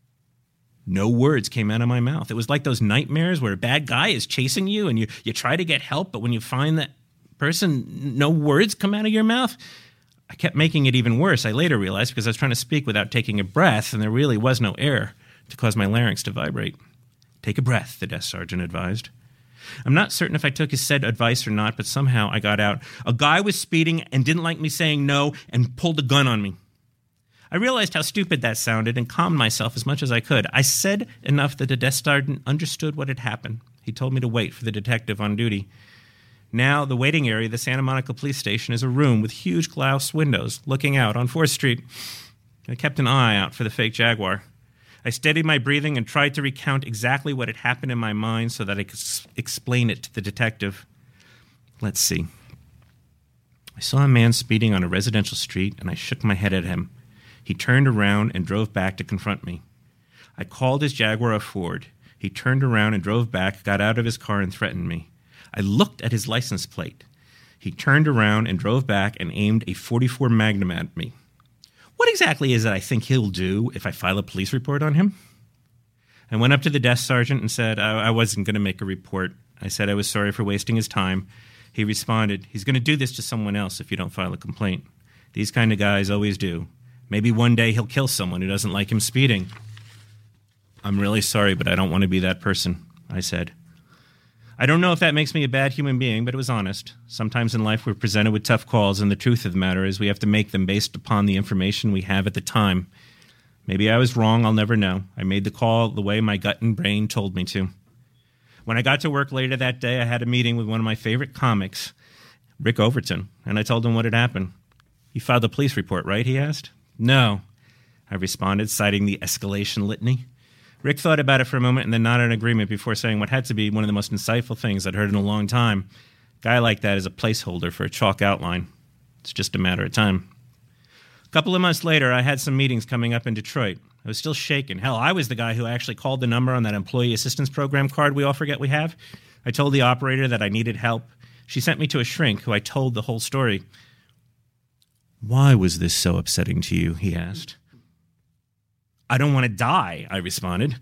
No words came out of my mouth. It was like those nightmares where a bad guy is chasing you and you, you try to get help, but when you find that person, no words come out of your mouth. I kept making it even worse, I later realized, because I was trying to speak without taking a breath, and there really was no air to cause my larynx to vibrate. "Take a breath," the desk sergeant advised. I'm not certain if I took his said advice or not, but somehow I got out. A guy was speeding and didn't like me saying no and pulled a gun on me. I realized how stupid that sounded and calmed myself as much as I could. I said enough that the desk sergeant understood what had happened. He told me to wait for the detective on duty. Now, the waiting area of the Santa Monica police station is a room with huge glass windows looking out on fourth Street. I kept an eye out for the fake Jaguar. I steadied my breathing and tried to recount exactly what had happened in my mind so that I could s- explain it to the detective. Let's see. I saw a man speeding on a residential street, and I shook my head at him. He turned around and drove back to confront me. I called his Jaguar a Ford. He turned around and drove back, got out of his car, and threatened me. I looked at his license plate. He turned around and drove back and aimed a forty-four Magnum at me. What exactly is it I think he'll do if I file a police report on him? I went up to the desk sergeant and said I, I wasn't going to make a report. I said I was sorry for wasting his time. He responded, "He's going to do this to someone else if you don't file a complaint. These kind of guys always do. Maybe one day he'll kill someone who doesn't like him speeding." I'm really sorry, but I don't want to be that person, I said. I don't know if that makes me a bad human being, but it was honest. Sometimes in life we're presented with tough calls, and the truth of the matter is we have to make them based upon the information we have at the time. Maybe I was wrong, I'll never know. I made the call the way my gut and brain told me to. When I got to work later that day, I had a meeting with one of my favorite comics, Rick Overton, and I told him what had happened. You filed a police report, right? He asked. No, I responded, citing the escalation litany. Rick thought about it for a moment and then nodded in agreement before saying what had to be one of the most insightful things I'd heard in a long time. A guy like that is a placeholder for a chalk outline. It's just a matter of time. A couple of months later, I had some meetings coming up in Detroit. I was still shaken. Hell, I was the guy who actually called the number on that employee assistance program card we all forget we have. I told the operator that I needed help. She sent me to a shrink who I told the whole story. Why was this so upsetting to you? He asked. I don't want to die, I responded.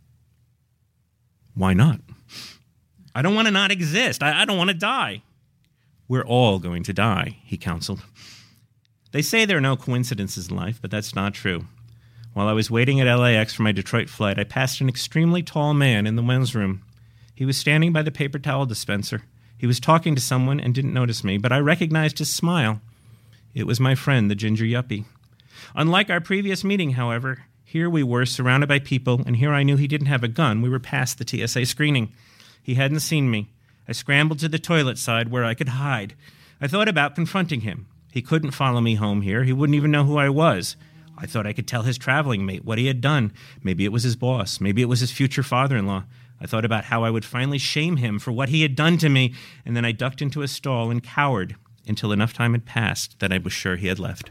Why not? I don't want to not exist. I, I don't want to die. We're all going to die, he counseled. They say there are no coincidences in life, but that's not true. While I was waiting at L A X for my Detroit flight, I passed an extremely tall man in the men's room. He was standing by the paper towel dispenser. He was talking to someone and didn't notice me, but I recognized his smile. It was my friend, the ginger yuppie. Unlike our previous meeting, however, here we were, surrounded by people, and here I knew he didn't have a gun. We were past the T S A screening. He hadn't seen me. I scrambled to the toilet side where I could hide. I thought about confronting him. He couldn't follow me home here. He wouldn't even know who I was. I thought I could tell his traveling mate what he had done. Maybe it was his boss. Maybe it was his future father-in-law. I thought about how I would finally shame him for what he had done to me, and then I ducked into a stall and cowered until enough time had passed that I was sure he had left.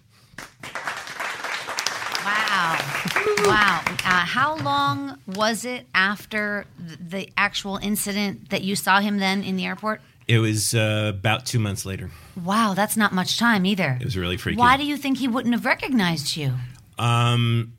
Wow. Wow. Uh, how long was it after th- the actual incident that you saw him then in the airport? It was uh, about two months later. Wow, that's not much time either. It was really freaky. Why do you think he wouldn't have recognized you? Um,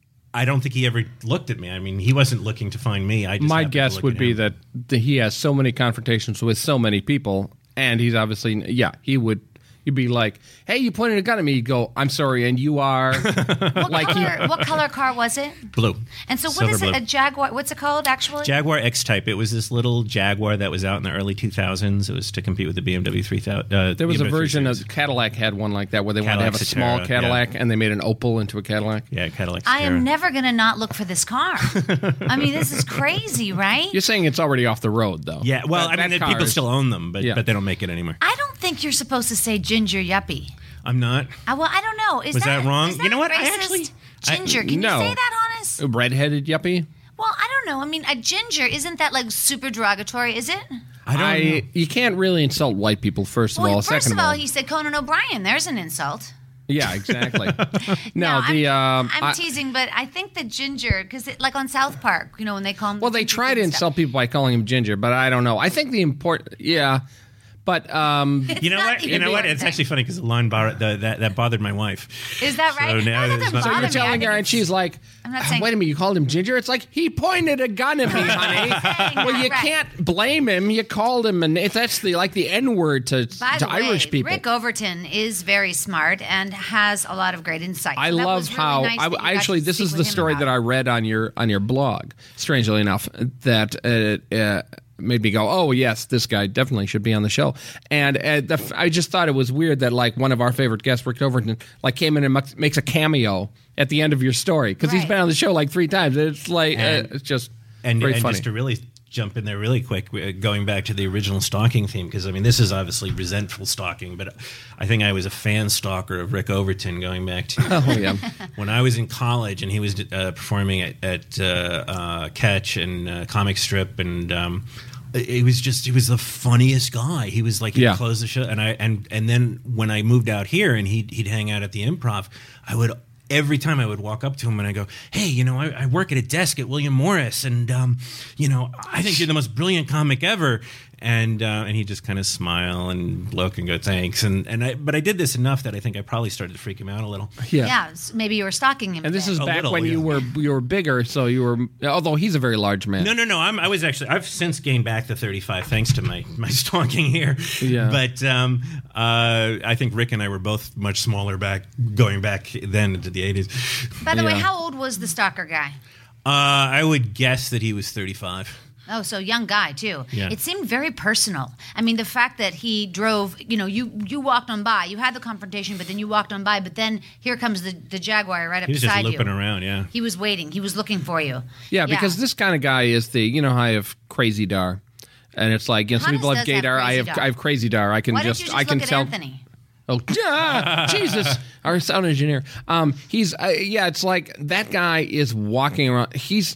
I don't think he ever looked at me. I mean, he wasn't looking to find me. I just My happened to guess look would at be him. that the, he has so many confrontations with so many people, and he's obviously, yeah, he would. You'd be like, hey, you pointed a gun at me. You'd go, I'm sorry, and you are... What, like color, he, what color car was it? Blue. And so what Silver is it, blue. a Jaguar? What's it called, actually? Jaguar X-Type. It was this little Jaguar that was out in the early two thousands. It was to compete with the B M W three thousand. Uh, there was B M W a version three series. of Cadillac had one like that where they wanted to Cadillac have a small Cetera, Cadillac, yeah. and they made an Opal into a Cadillac. Yeah, Cadillac I am Cetera. never going to not look for this car. I mean, this is crazy, right? You're saying it's already off the road, though. Yeah, well, That- I mean, that car people is- still own them, but Yeah. but they don't make it anymore. I don't think you're supposed to say ginger yuppie. I'm not. Uh, well, I don't know. Is Was that, that wrong? is You know what? I racist? actually- I- Ginger. Can no. you say that, honest? A redheaded yuppie? Well, I don't know. I mean, a ginger, isn't that like super derogatory, is it? I don't know. I, you can't really insult white people, first of Well, all. first Second of all, he said Conan O'Brien. There's an insult. yeah, exactly. No, no, the I'm, um, I'm I- teasing, but I think the ginger, because like on South Park, you know, when they call him. well, the they ginger try to kid and insult stuff. people by calling him ginger, but I don't know. I think the important, yeah, but um, It's You know not what? the You know what? important It's thing. actually funny because the line bar- the, that that bothered my wife. Is that right? So now No, that there's doesn't not- so bother you're me. I telling think her, and it's- she's like, I'm not "Ah, saying- wait a minute, you called him ginger? It's like he pointed a gun at me, honey. saying well, that, you right. can't blame him. You called him, and it's that's the like the N word to By to the way, Irish people. Rick Overton is very smart and has a lot of great insight. I So that love was really how nice I, that you I got actually to this speak is with the him story about that I it. read on your on your blog. Strangely enough, that uh, uh, made me go, "Oh yes, this guy definitely should be on the show." And uh, the, f- I just thought it was weird that like one of our favorite guests, Rick Overton, like came in and mu- makes a cameo at the end of your story because he's Right. been on the show like three times. It's like And- uh, it's just And, very and funny. just to really jump in there really quick, uh, going back to the original stalking theme, because I mean, this is obviously resentful stalking, but I think I was a fan stalker of Rick Overton going back to oh yeah, when I was in college and he was uh, performing at, at uh, uh, Catch and uh, Comic Strip, and um, it was just he was the funniest guy. He was like he'd Yeah. close the show, and I and and then when I moved out here and he'd he'd hang out at the Improv, I would. Every time I would walk up to him and I go, hey, you know, I, I work at a desk at William Morris, and um, you know, I think you're the most brilliant comic ever. And uh, and he just kind of smile and look and go thanks. And and I but I did this enough that I think I probably started to freak him out a little. yeah. Yeah, s- maybe you were stalking him. And this then. is A back little, when yeah. you were you were bigger, so you were. Although he's a very large man. No, no, no. I'm, I was actually. I've since gained back the thirty-five thanks to my my stalking here. Yeah. But um, uh, I think Rick and I were both much smaller back going back then into the eighties. By the way, Yeah. how old was the stalker guy? Uh, I would guess that he was thirty-five. Oh, so young guy too. Yeah. It seemed very personal. I mean, the fact that he drove, you know, you you walked on by, you had the confrontation, but then you walked on by, but then here comes the, the Jaguar right up He was beside just looping you. around, yeah. He was waiting. He was looking for you. Yeah, because this kind of guy is the, you know how I have crazy dar. And it's like, you know, some Hannes people have does have gaydar. I have crazy dar. I have crazy dar. I can Why just, don't you just I look can at tell. Anthony? Oh, ah, Jesus! Our sound engineer. Um, he's uh, yeah. It's like that guy is walking around. He's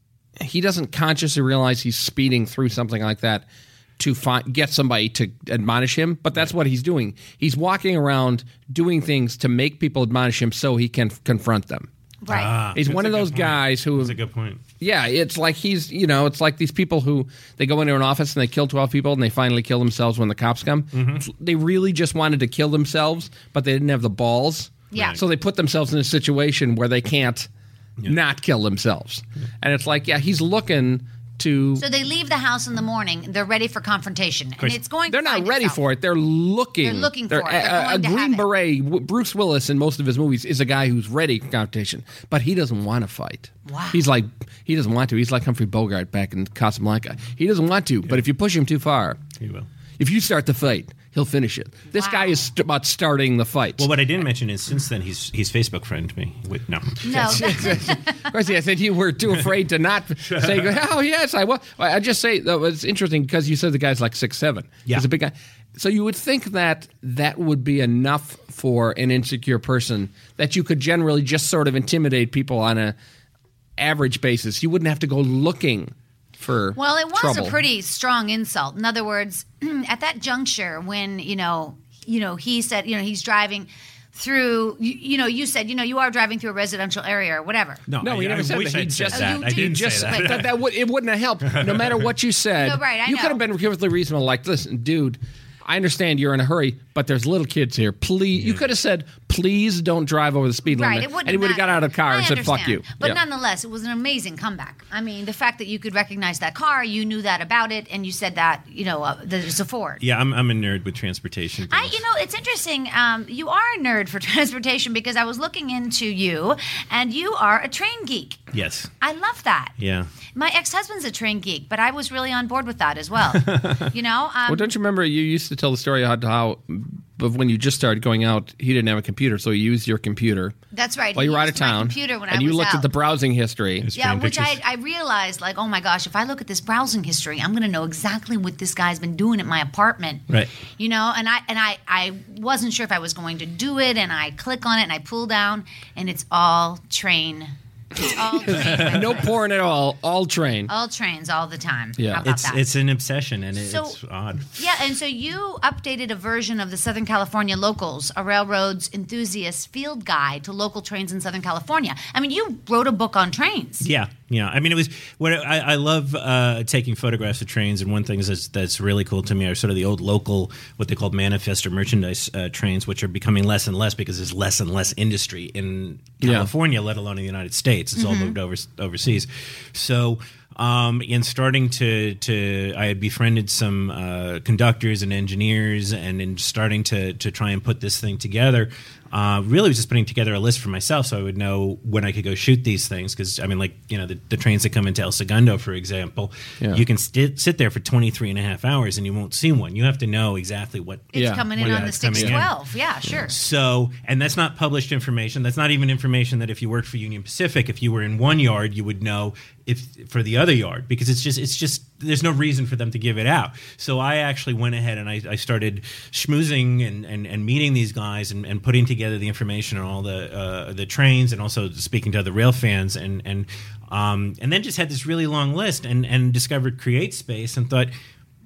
he doesn't consciously realize he's speeding through something like that to find, get somebody to admonish him. But that's what he's doing. He's walking around doing things to make people admonish him so he can f- confront them. Right. Ah, He's that's one a of good those point. guys who That's a good point. Yeah, it's like he's, you know, it's like these people who they go into an office and they kill twelve people and they finally kill themselves when the cops come. Mm-hmm. They really just wanted to kill themselves, but they didn't have the balls. Yeah. So they put themselves in a situation where they can't not kill themselves. And it's like, yeah, he's looking to. So they leave the house in the morning. They're ready for confrontation, and it's going. They're to not find ready itself. for it. They're looking. They're looking for it. a- They're a, going to a Green have it. Beret. W- Bruce Willis in most of his movies is a guy who's ready for confrontation, but he doesn't want to fight. Wow. He's like he doesn't want to. He's like Humphrey Bogart back in Casablanca. He doesn't want to, but if you push him too far, He will. if you start the fight, he'll finish it. This Wow. guy is st- about starting the fight. Well, what I didn't mention is since then he's he's Facebook friended me. Wait, no. No, that's, Of course, I said you were too afraid to not say, "Oh yes, I was." I just say that was interesting because you said the guy's like six seven. Yeah. He's a big guy. So you would think that that would be enough for an insecure person that you could generally just sort of intimidate people on a average basis. You wouldn't have to go looking for well, it was trouble. a pretty strong insult. In other words, at that juncture, when you know, you know, he said, you know, he's driving through. You, you know, you said, you know, you are driving through a residential area or whatever. No, No, I, he never I said wish that. He I'd just said that. Oh, you I did. didn't just say that. that, that would it wouldn't have helped. No matter what you said, No, right, I you know. could have been perfectly reasonable. Like, listen, dude, I understand you're in a hurry, but there's little kids here. Please, you could have said, please don't drive over the speed Right, limit, it wouldn't and he would have got matter. out of the car I and said, "Fuck understand. you." But Yeah. nonetheless, it was an amazing comeback. I mean, the fact that you could recognize that car, you knew that about it, and you said that, you know, uh, that it's a Ford. Yeah, I'm I'm a nerd with transportation. I, things. you know, it's interesting. Um, you are a nerd for transportation because I was looking into you, and you are a train geek. Yes. I love that. Yeah. My ex-husband's a train geek, but I was really on board with that as well. you know, um, Well, don't you remember you used to tell the story how, how of when you just started going out, he didn't have a computer, so he used your computer that's right. while He you were out of used my town, computer when and I you was looked out. at the browsing history. It's Yeah, train which I, pictures. I realized, like, oh my gosh, if I look at this browsing history, I'm going to know exactly what this guy's been doing at my apartment. Right. You know, and I and I, I wasn't sure if I was going to do it, and I click on it and I pull down, and it's all train. It's all train. No porn at all, all train. all trains all the time. Yeah. How about It's that? it's an obsession and it, So- it's odd. Yeah, and so you updated a version of the Southern California Locals, a railroads enthusiast field guide to local trains in Southern California. I mean, you wrote a book on trains. Yeah, yeah. I mean, it was what I, I love uh, taking photographs of trains, and one thing that's that's really cool to me are sort of the old local, what they called manifest or merchandise uh, trains, which are becoming less and less because there's less and less industry in Yeah. California, let alone in the United States. It's all moved over overseas. So. Um, in starting to, to, I had befriended some uh, conductors and engineers, and in starting to to try and put this thing together, uh, really was just putting together a list for myself so I would know when I could go shoot these things. Because I mean, like you know, the, the trains that come into El Segundo, for example, Yeah. you can st- sit there for twenty-three and a half hours and you won't see one. You have to know exactly what. It's Yeah. coming in Well, on yeah, the it's six coming in. twelve. Yeah, sure. So, and that's not published information. That's not even information that if you worked for Union Pacific, if you were in one yard, you would know if for the other yard, because it's just it's just there's no reason for them to give it out. So I actually went ahead and I, I started schmoozing and, and, and meeting these guys and, and putting together the information on all the uh, the trains, and also speaking to other rail fans, and and um, and then just had this really long list and and discovered CreateSpace and thought.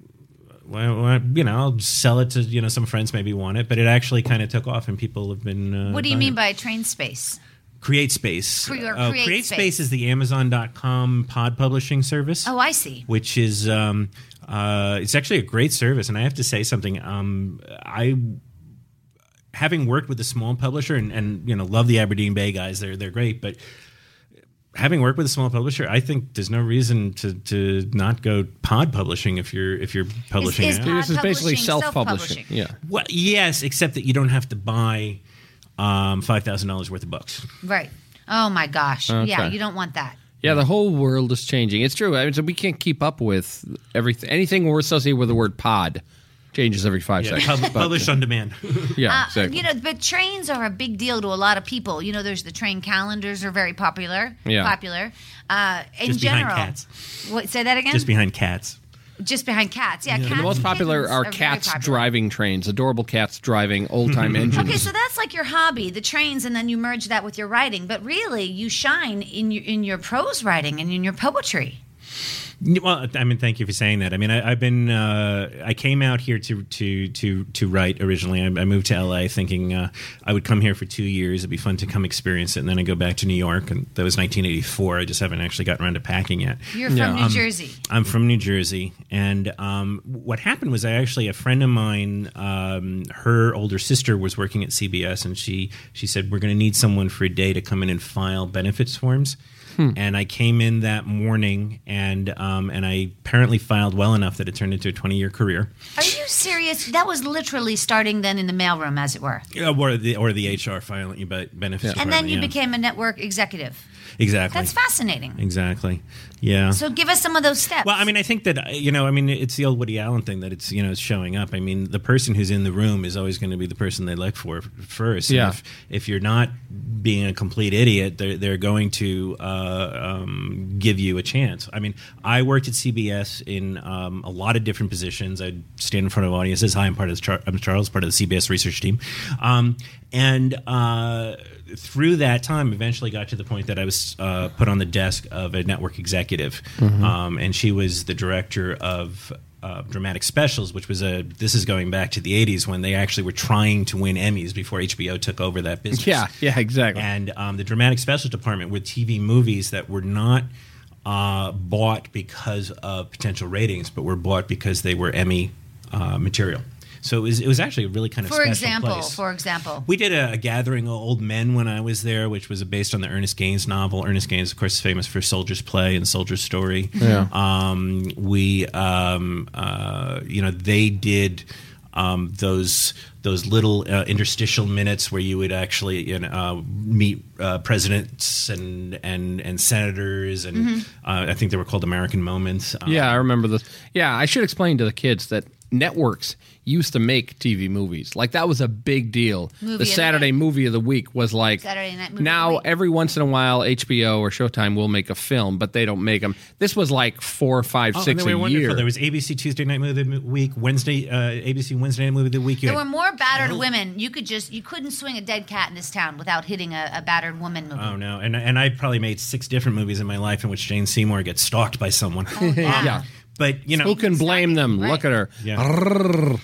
Well, well, you know, I'll sell it to, you know, some friends maybe want it, but it actually kind of took off and people have been. Uh, What do you buying mean it. by train space? CreateSpace? Cre- or Uh, CreateSpace. CreateSpace is the Amazon dot com pod publishing service, Oh, I see. which is um, uh, it's actually a great service. And I have to say something. Um, I, having worked with a small publisher and, and you know love the Aberdeen Bay guys, they're they're great, but. Having worked with a small publisher, I think there's no reason to, to not go pod publishing if you're if you're publishing is it. pod- This is basically publishing, self-publishing. self-publishing. Yeah. Well, yes, except that you don't have to buy um, five thousand dollars worth of books. Right. Oh my gosh. Okay. Yeah, you don't want that. Yeah, the whole world is changing. It's true. I mean, so we can't keep up with everything. Anything we're associated with the word pod changes every five Yeah, seconds. pub- But- published on demand. Yeah, Uh, exactly. You know, but trains are a big deal to a lot of people. You know, there's the train calendars are very popular. Yeah. Popular. Uh, in Just general. behind cats. What, say that again? Just behind cats. Just behind cats. Yeah, cats. And the most and popular kittens are very cats popular. driving trains, adorable cats driving old-time engines. Okay, so that's like your hobby, the trains, and then you merge that with your writing. But really, you shine in your in your prose writing and in your poetry. Well, I mean, thank you for saying that. I mean, I, I've been, uh, I came out here to to to to write originally. I, I moved to L A thinking uh, I would come here for two years. It'd be fun to come experience it, and then I go back to New York, and that was nineteen eighty-four. I just haven't actually gotten around to packing yet. You're from Yeah. New Um, Jersey. I'm from New Jersey, and um, what happened was I actually a friend of mine, um, her older sister was working at C B S, and she she said we're going to need someone for a day to come in and file benefits forms. And I came in that morning, and um, and I apparently filed well enough that it turned into a twenty-year career, Are you serious? That was literally starting then in the mailroom, as it were. uh, or the or the H R filing you be- benefits. And then you department, yeah. became a network executive. exactly That's fascinating. exactly yeah. So give us some of those steps. Well, I mean, I think that, you know, I mean, it's the old Woody Allen thing that it's, you know, it's showing up. I mean, the person who's in the room is always going to be the person they look for first. And Yeah. If, if you're not being a complete idiot, they're, they're going to uh, um, give you a chance. I mean, I worked at C B S in um, a lot of different positions. I'd stand in front of audiences. Hi, I'm part of the Char- I'm Charles, part of the C B S research team. Um, and uh, through that time, eventually got to the point that I was uh, put on the desk of a network executive, um, and she was the director of uh, dramatic specials, which was a. This is going back to the eighties when they actually were trying to win Emmys before H B O took over that business. Yeah, yeah, exactly. And um, the dramatic specials department were T V movies that were not uh, bought because of potential ratings, but were bought because they were Emmy uh, material. So it was, it was actually a really kind of for special example, place. for example. We did a, a gathering of old men when I was there, which was based on the Ernest Gaines novel. Ernest Gaines, of course, is famous for Soldier's Play and Soldier's Story. Yeah. Um, we, um, uh, you know, they did um, those those little uh, interstitial minutes where you would actually you know, uh, meet uh, presidents and and and senators, and Mm-hmm. uh, I think they were called American Moments. Um, Yeah, I remember this. Yeah, I should explain to the kids that networks used to make T V movies. Like, that was a big deal. Movie the of the Saturday week. movie of the week was like, Saturday night movie of the now week. every once in a while H B O or Showtime will make a film, but they don't make them. This was like four, five, Oh, and six they a were year. wonderful. There was A B C Tuesday Night Movie of the Week, Wednesday uh, A B C Wednesday Night Movie of the Week. You There had- were more battered women. You could just you couldn't swing a dead cat in this town without hitting a, a battered woman movie. Oh no, and and I probably made six different movies in my life in which Jane Seymour gets stalked by someone. Oh, yeah. Yeah. But you know, Who can blame them? Right. Look at her. Yeah.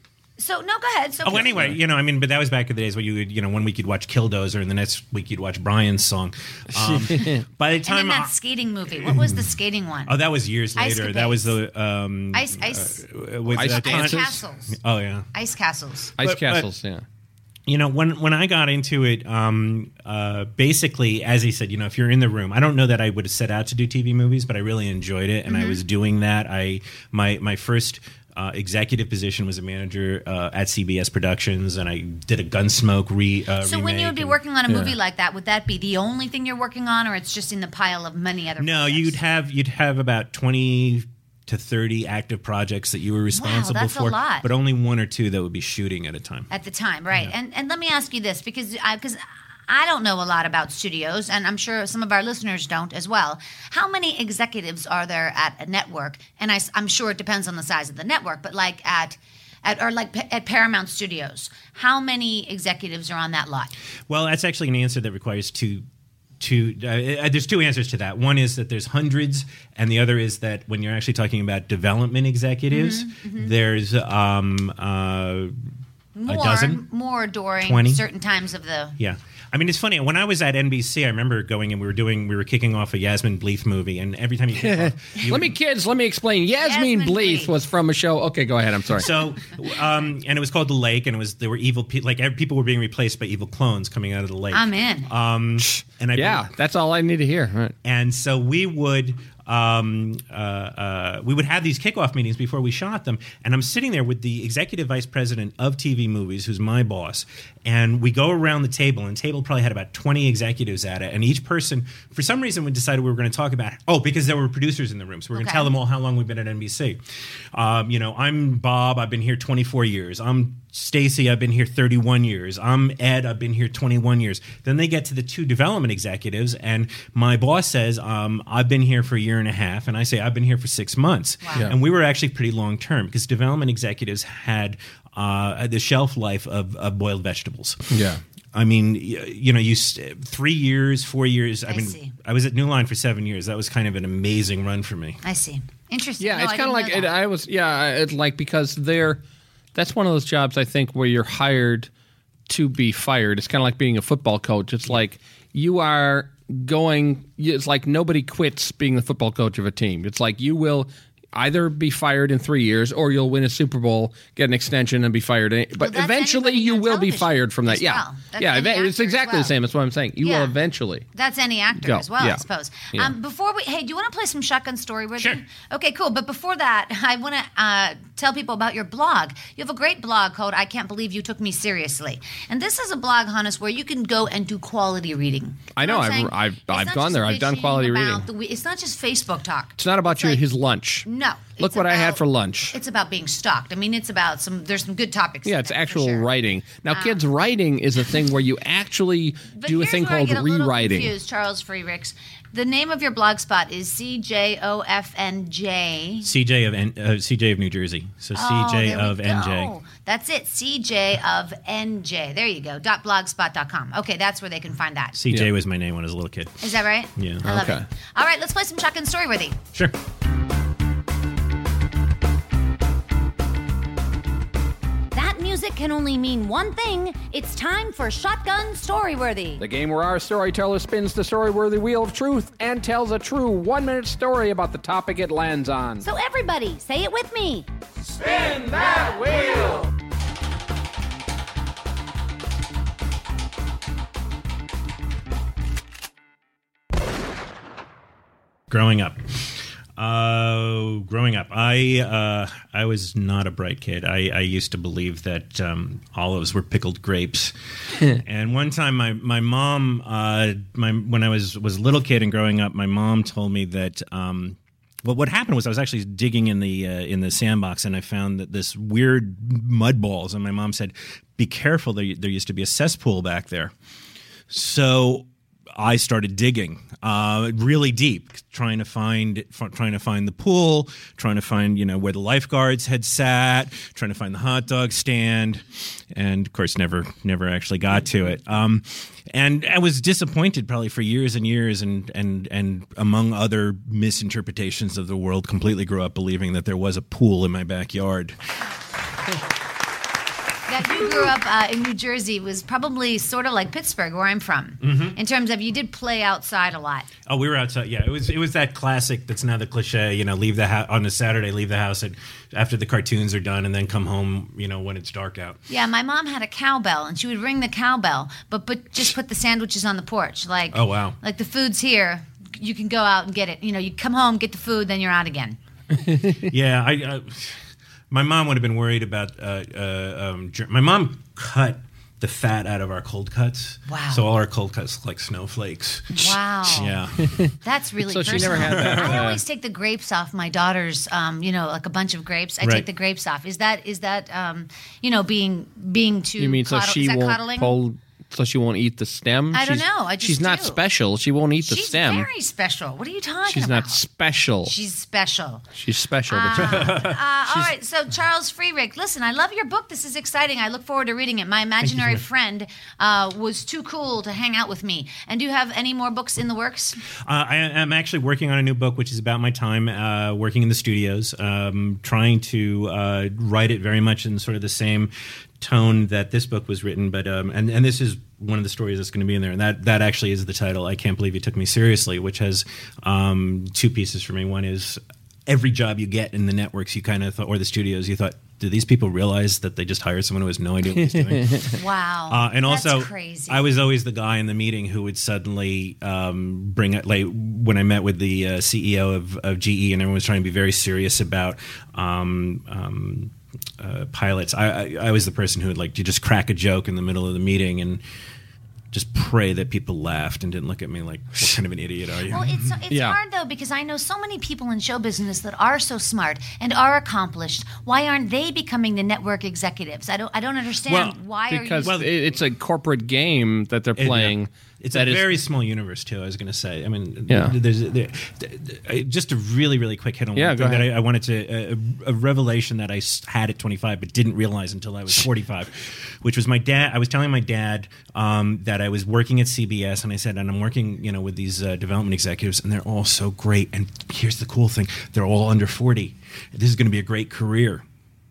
So no, go ahead. So Oh, anyway, you know, I mean, but that was back in the days where you would, you know, one week you'd watch Killdozer, and the next week you'd watch Brian's song. Um, by the and then time, that I- skating movie. What was the skating one? oh, that was years Ice later. That was Capades. the um, Ice ice uh, with Ice uh, Ice Con- ice Dances? castles. Oh yeah. Ice castles. Ice But- but- Castles, yeah. You know, when when I got into it, um, uh, basically, as he said, you know, if you're in the room, I don't know that I would have set out to do T V movies, but I really enjoyed it, and I was doing that. I my my first uh, executive position was a manager uh, at C B S Productions, and I did a Gunsmoke re. Uh, So when you would be remake, working on a movie Yeah. like that, would that be the only thing you're working on, or it's just in the pile of many other? and- no, projects? you'd have you'd have about twenty to thirty active projects that you were responsible that's a for, lot. but only one or two that would be shooting at a time. At the time, right? And and let me ask you this, because I because I don't know a lot about studios, and I'm sure some of our listeners don't as well. How many executives are there at a network? And I, am sure it depends on the size of the network, but like at at or like at Paramount Studios, how many executives are on that lot? Well, that's actually an answer that requires two. Two, uh, there's two answers to that. One is that there's hundreds, and the other is that when you're actually talking about development executives, Mm-hmm, there's um, uh, More, a dozen. more during twenty? certain times of the. Yeah. I mean, it's funny. When I was at N B C, I remember going and we were doing, we were kicking off a Yasmin Bleeth movie, and every time you kick off, you Let me, kids, let me explain. Yasmin Yasmin Bleeth Bleeth. was from a show. Okay, go ahead. I'm sorry. So, um, and it was called The Lake, and it was there were evil people, like every- people were being replaced by evil clones coming out of the lake. I'm in. Um, and I yeah, that's all I need to hear. All right. And so we would, um, uh, uh, we would have these kickoff meetings before we shot them, and I'm sitting there with the executive vice president of T V Movies, who's my boss, and we go around the table, and the table probably had about twenty executives at it, and each person, for some reason, we decided we were going to talk about, oh, because there were producers in the room, so we we're going to Okay. tell them all how long we've been at N B C. Um, you know, I'm Bob, I've been here twenty-four years. I'm Stacy, I've been here thirty-one years. I'm Ed, I've been here twenty-one years. Then they get to the two development executives, and my boss says, um, I've been here for a year and a half, and I say, I've been here for six months. Wow. Yeah. And we were actually pretty long term, because development executives had uh, the shelf life of, of boiled vegetables. Yeah. I mean, y- you know, you st- three years, four years. I, I mean, see. I was at New Line for seven years. That was kind of an amazing run for me. I see. Interesting. Yeah, No, it's I kind of didn't like know it, that. I was. Yeah, it's like because they're. That's one of those jobs I think where you're hired to be fired. It's kind of like being a football coach. It's like you are going. It's like nobody quits being the football coach of a team. It's like you will either be fired in three years or you'll win a Super Bowl, get an extension, and be fired. But that's eventually, anybody you on will be television fired from that. as Yeah, well. That's yeah. any eve- actor It's as exactly well. the same. That's what I'm saying. You Yeah. will eventually. That's any actor Go. as well, Yeah. I suppose. Yeah. Um, before we, hey, do you want to play some shotgun story with Sure. me? Okay, cool. But before that, I want to uh, tell people about your blog. You have a great blog called "I Can't Believe You Took Me Seriously," and this is a blog, Hannes, where you can go and do quality reading. I You know, what I'm I've- saying? I've- It's I've not gone just there. I've done bitching quality about reading. the we- it's not just Facebook talk. It's not about It's your like- his lunch. No. Look it's what I had about- for lunch. It's about being stalked. I mean, it's about some. There's some good topics. Yeah, in it's there, for actual sure. writing. Now, kids, writing is a thing where you actually But do a here's thing where I called get a little rewriting. confused, Charles Freericks. The name of your blog spot is C J O F N J. C J of N- uh, C J of New Jersey. So Oh, C J there we of N J. go. That's it. C J of N J. There you go. Dot blogspot dot com. Okay, that's where they can find that. C J Yeah. was my name when I was a little kid. Is that right? Yeah. I love Okay. it. All right, let's play some Shotgun Storyworthy. Sure. That music can only mean one thing. It's time for Shotgun Storyworthy. The game where our storyteller spins the story-worthy wheel of truth and tells a true one-minute story about the topic it lands on. So everybody, say it with me. Spin that wheel! Growing up. Uh, growing up, I uh, I was not a bright kid. I, I used to believe that um, olives were pickled grapes. And one time, my my mom, uh, my when I was was a little kid and growing up, my mom told me that. Um, well, what happened was I was actually digging in the uh, in the sandbox, and I found that this weird mud balls. And my mom said, "Be careful! There there used to be a cesspool back there." So I started digging uh, really deep, trying to find f- trying to find the pool, trying to find you know where the lifeguards had sat, trying to find the hot dog stand, and of course never never actually got to it. Um, and I was disappointed probably for years and years, and and and among other misinterpretations of the world, completely grew up believing that there was a pool in my backyard. That you grew up uh, in New Jersey was probably sort of like Pittsburgh, where I'm from, Mm-hmm. in terms of you did play outside a lot. Oh, we were outside. Yeah, it was it was that classic. That's now the cliche. You know, leave the house on a Saturday. Leave the house at, after the cartoons are done, and then come home. You know, when it's dark out. Yeah, my mom had a cowbell, and she would ring the cowbell, but but just put the sandwiches on the porch. Like, Oh, wow. like the food's here. You can go out and get it. You know, you come home, get the food, then you're out again. Yeah, I. Uh, my mom would have been worried about. Uh, uh, um, ger- my mom cut the fat out of our cold cuts. Wow. So all our cold cuts look like snowflakes. Wow. Yeah. That's really So she personal. never had that, I uh, always take the grapes off my daughter's, um, you know, like a bunch of grapes. I Right. take the grapes off. Is that, is that, um, you know, being, being too You mean so coddle- she is that won't coddling? pull, so she won't eat the stem? I don't She's- know. I just she's not do. special. She won't eat the She's stem. very special. What are you talking She's about? not special. She's special. She's special. but she- Uh, all right, so Charles Freerick, listen, I love your book. This is exciting. I look forward to reading it. My imaginary friend uh, was too cool to hang out with me. And do you have any more books in the works? Uh, I am actually working on a new book, which is about my time uh, working in the studios, um, trying to uh, write it very much in sort of the same tone that this book was written. But um, and and this is one of the stories that's going to be in there, and that that actually is the title. I Can't Believe You Took Me Seriously, which has um, two pieces for me. One is every job you get in the networks, you kind of thought, or the studios, you thought, do these people realize that they just hired someone who has no idea what he's doing? Wow. Uh, and That's also, crazy. I was always the guy in the meeting who would suddenly um, bring it. Like when I met with the uh, C E O of, of G E, and everyone was trying to be very serious about um, um, uh, pilots. I, I, I was the person who would like to just crack a joke in the middle of the meeting and just pray that people laughed and didn't look at me like, what kind of an idiot are you? Well, it's it's Yeah. hard though because I know so many people in show business that are so smart and are accomplished. Why aren't they becoming the network executives? I don't I don't understand. Well, why Because are you? it- it's a corporate game that they're It- playing. It's that a is- very small universe too. I was going to say. I mean, Yeah. there's there, there- just a really, really quick hit on Yeah, one go thing that ahead. I, I wanted to a, a revelation that I s- had at twenty-five, but didn't realize until I was forty-five, which was my dad. I was telling my dad um, that I was working at C B S, and I said, and I'm working, you know, with these uh, development executives, and they're all so great. And here's the cool thing: they're all under forty. This is going to be a great career.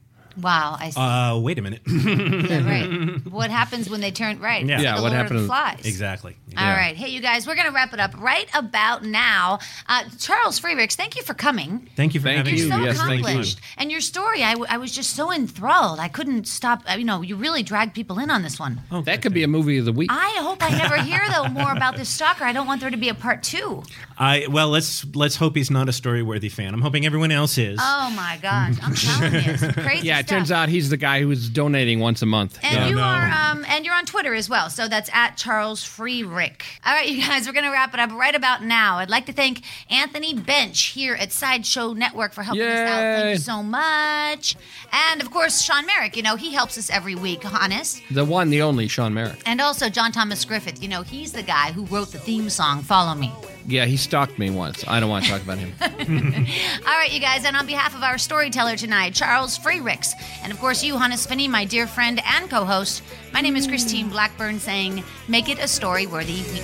Wow, I see. Uh, wait a minute. Yeah, right. What happens when they turn right? Yeah. It's Yeah, the what Lord of happens- the Flies. Exactly. All right. Hey, you guys, we're going to wrap it up right about now. Uh, Charles Freericks, thank you for coming. Thank you for Thank having you. You're me. so Yes, thank you. accomplished. And your story, I, w- I was just so enthralled. I couldn't stop. uh, You know, you really dragged people in on this one. Oh, That could be a movie of the week. I hope I never hear, though, more about this stalker. I don't want there to be a part two. I well, let's let's hope he's not a story-worthy fan. I'm hoping everyone else is. Oh, my gosh. I'm telling you. It's crazy yeah, it stuff. turns out he's the guy who's donating once a month. And Yeah. you No. are, um, and you're on Twitter as well. So that's at Charles Freerick. All right, you guys, we're going to wrap it up right about now. I'd like to thank Anthony Bench here at Sideshow Network for helping us out. Thank Yay. you so much. And of course, Sean Merrick. You know, he helps us every week, honest. The one, the only Sean Merrick. And also John Thomas Griffith. You know, he's the guy who wrote the theme song, Follow Me. Yeah, he stalked me once. I don't want to talk about him. All right, you guys, and on behalf of our storyteller tonight, Charles Freericks, and of course you, Hannes Finney, my dear friend and co-host, my name is Christine Blackburn saying, make it a story-worthy week.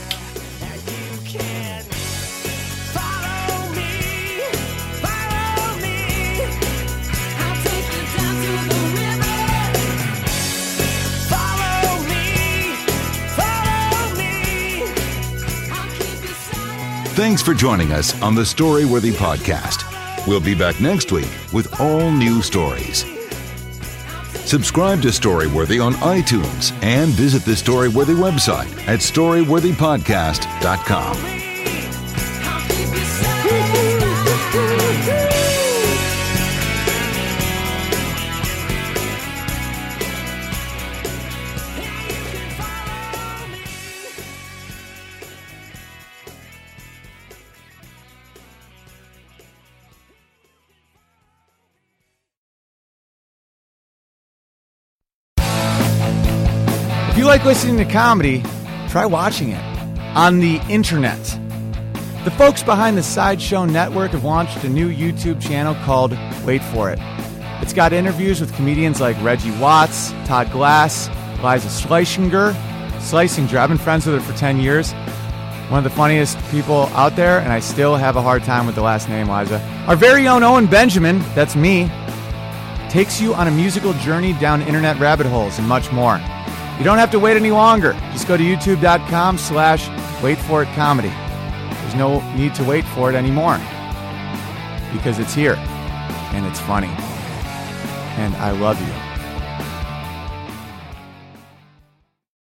Thanks for joining us on the Storyworthy Podcast. We'll be back next week with all new stories. Subscribe to Storyworthy on iTunes and visit the Storyworthy website at storyworthy podcast dot com. If you like listening to comedy, try watching it on the internet. The folks behind the Sideshow Network have launched a new YouTube channel called Wait For It. It's got interviews with comedians like Reggie Watts, Todd Glass, Liza Schlesinger. Schlesinger, I've been friends with her for ten years. One of the funniest people out there, and I still have a hard time with the last name, Liza. Our very own Owen Benjamin, that's me, takes you on a musical journey down internet rabbit holes and much more. You don't have to wait any longer. Just go to youtube.com slash wait for it comedy. There's no need to wait for it anymore because it's here and it's funny. And I love you.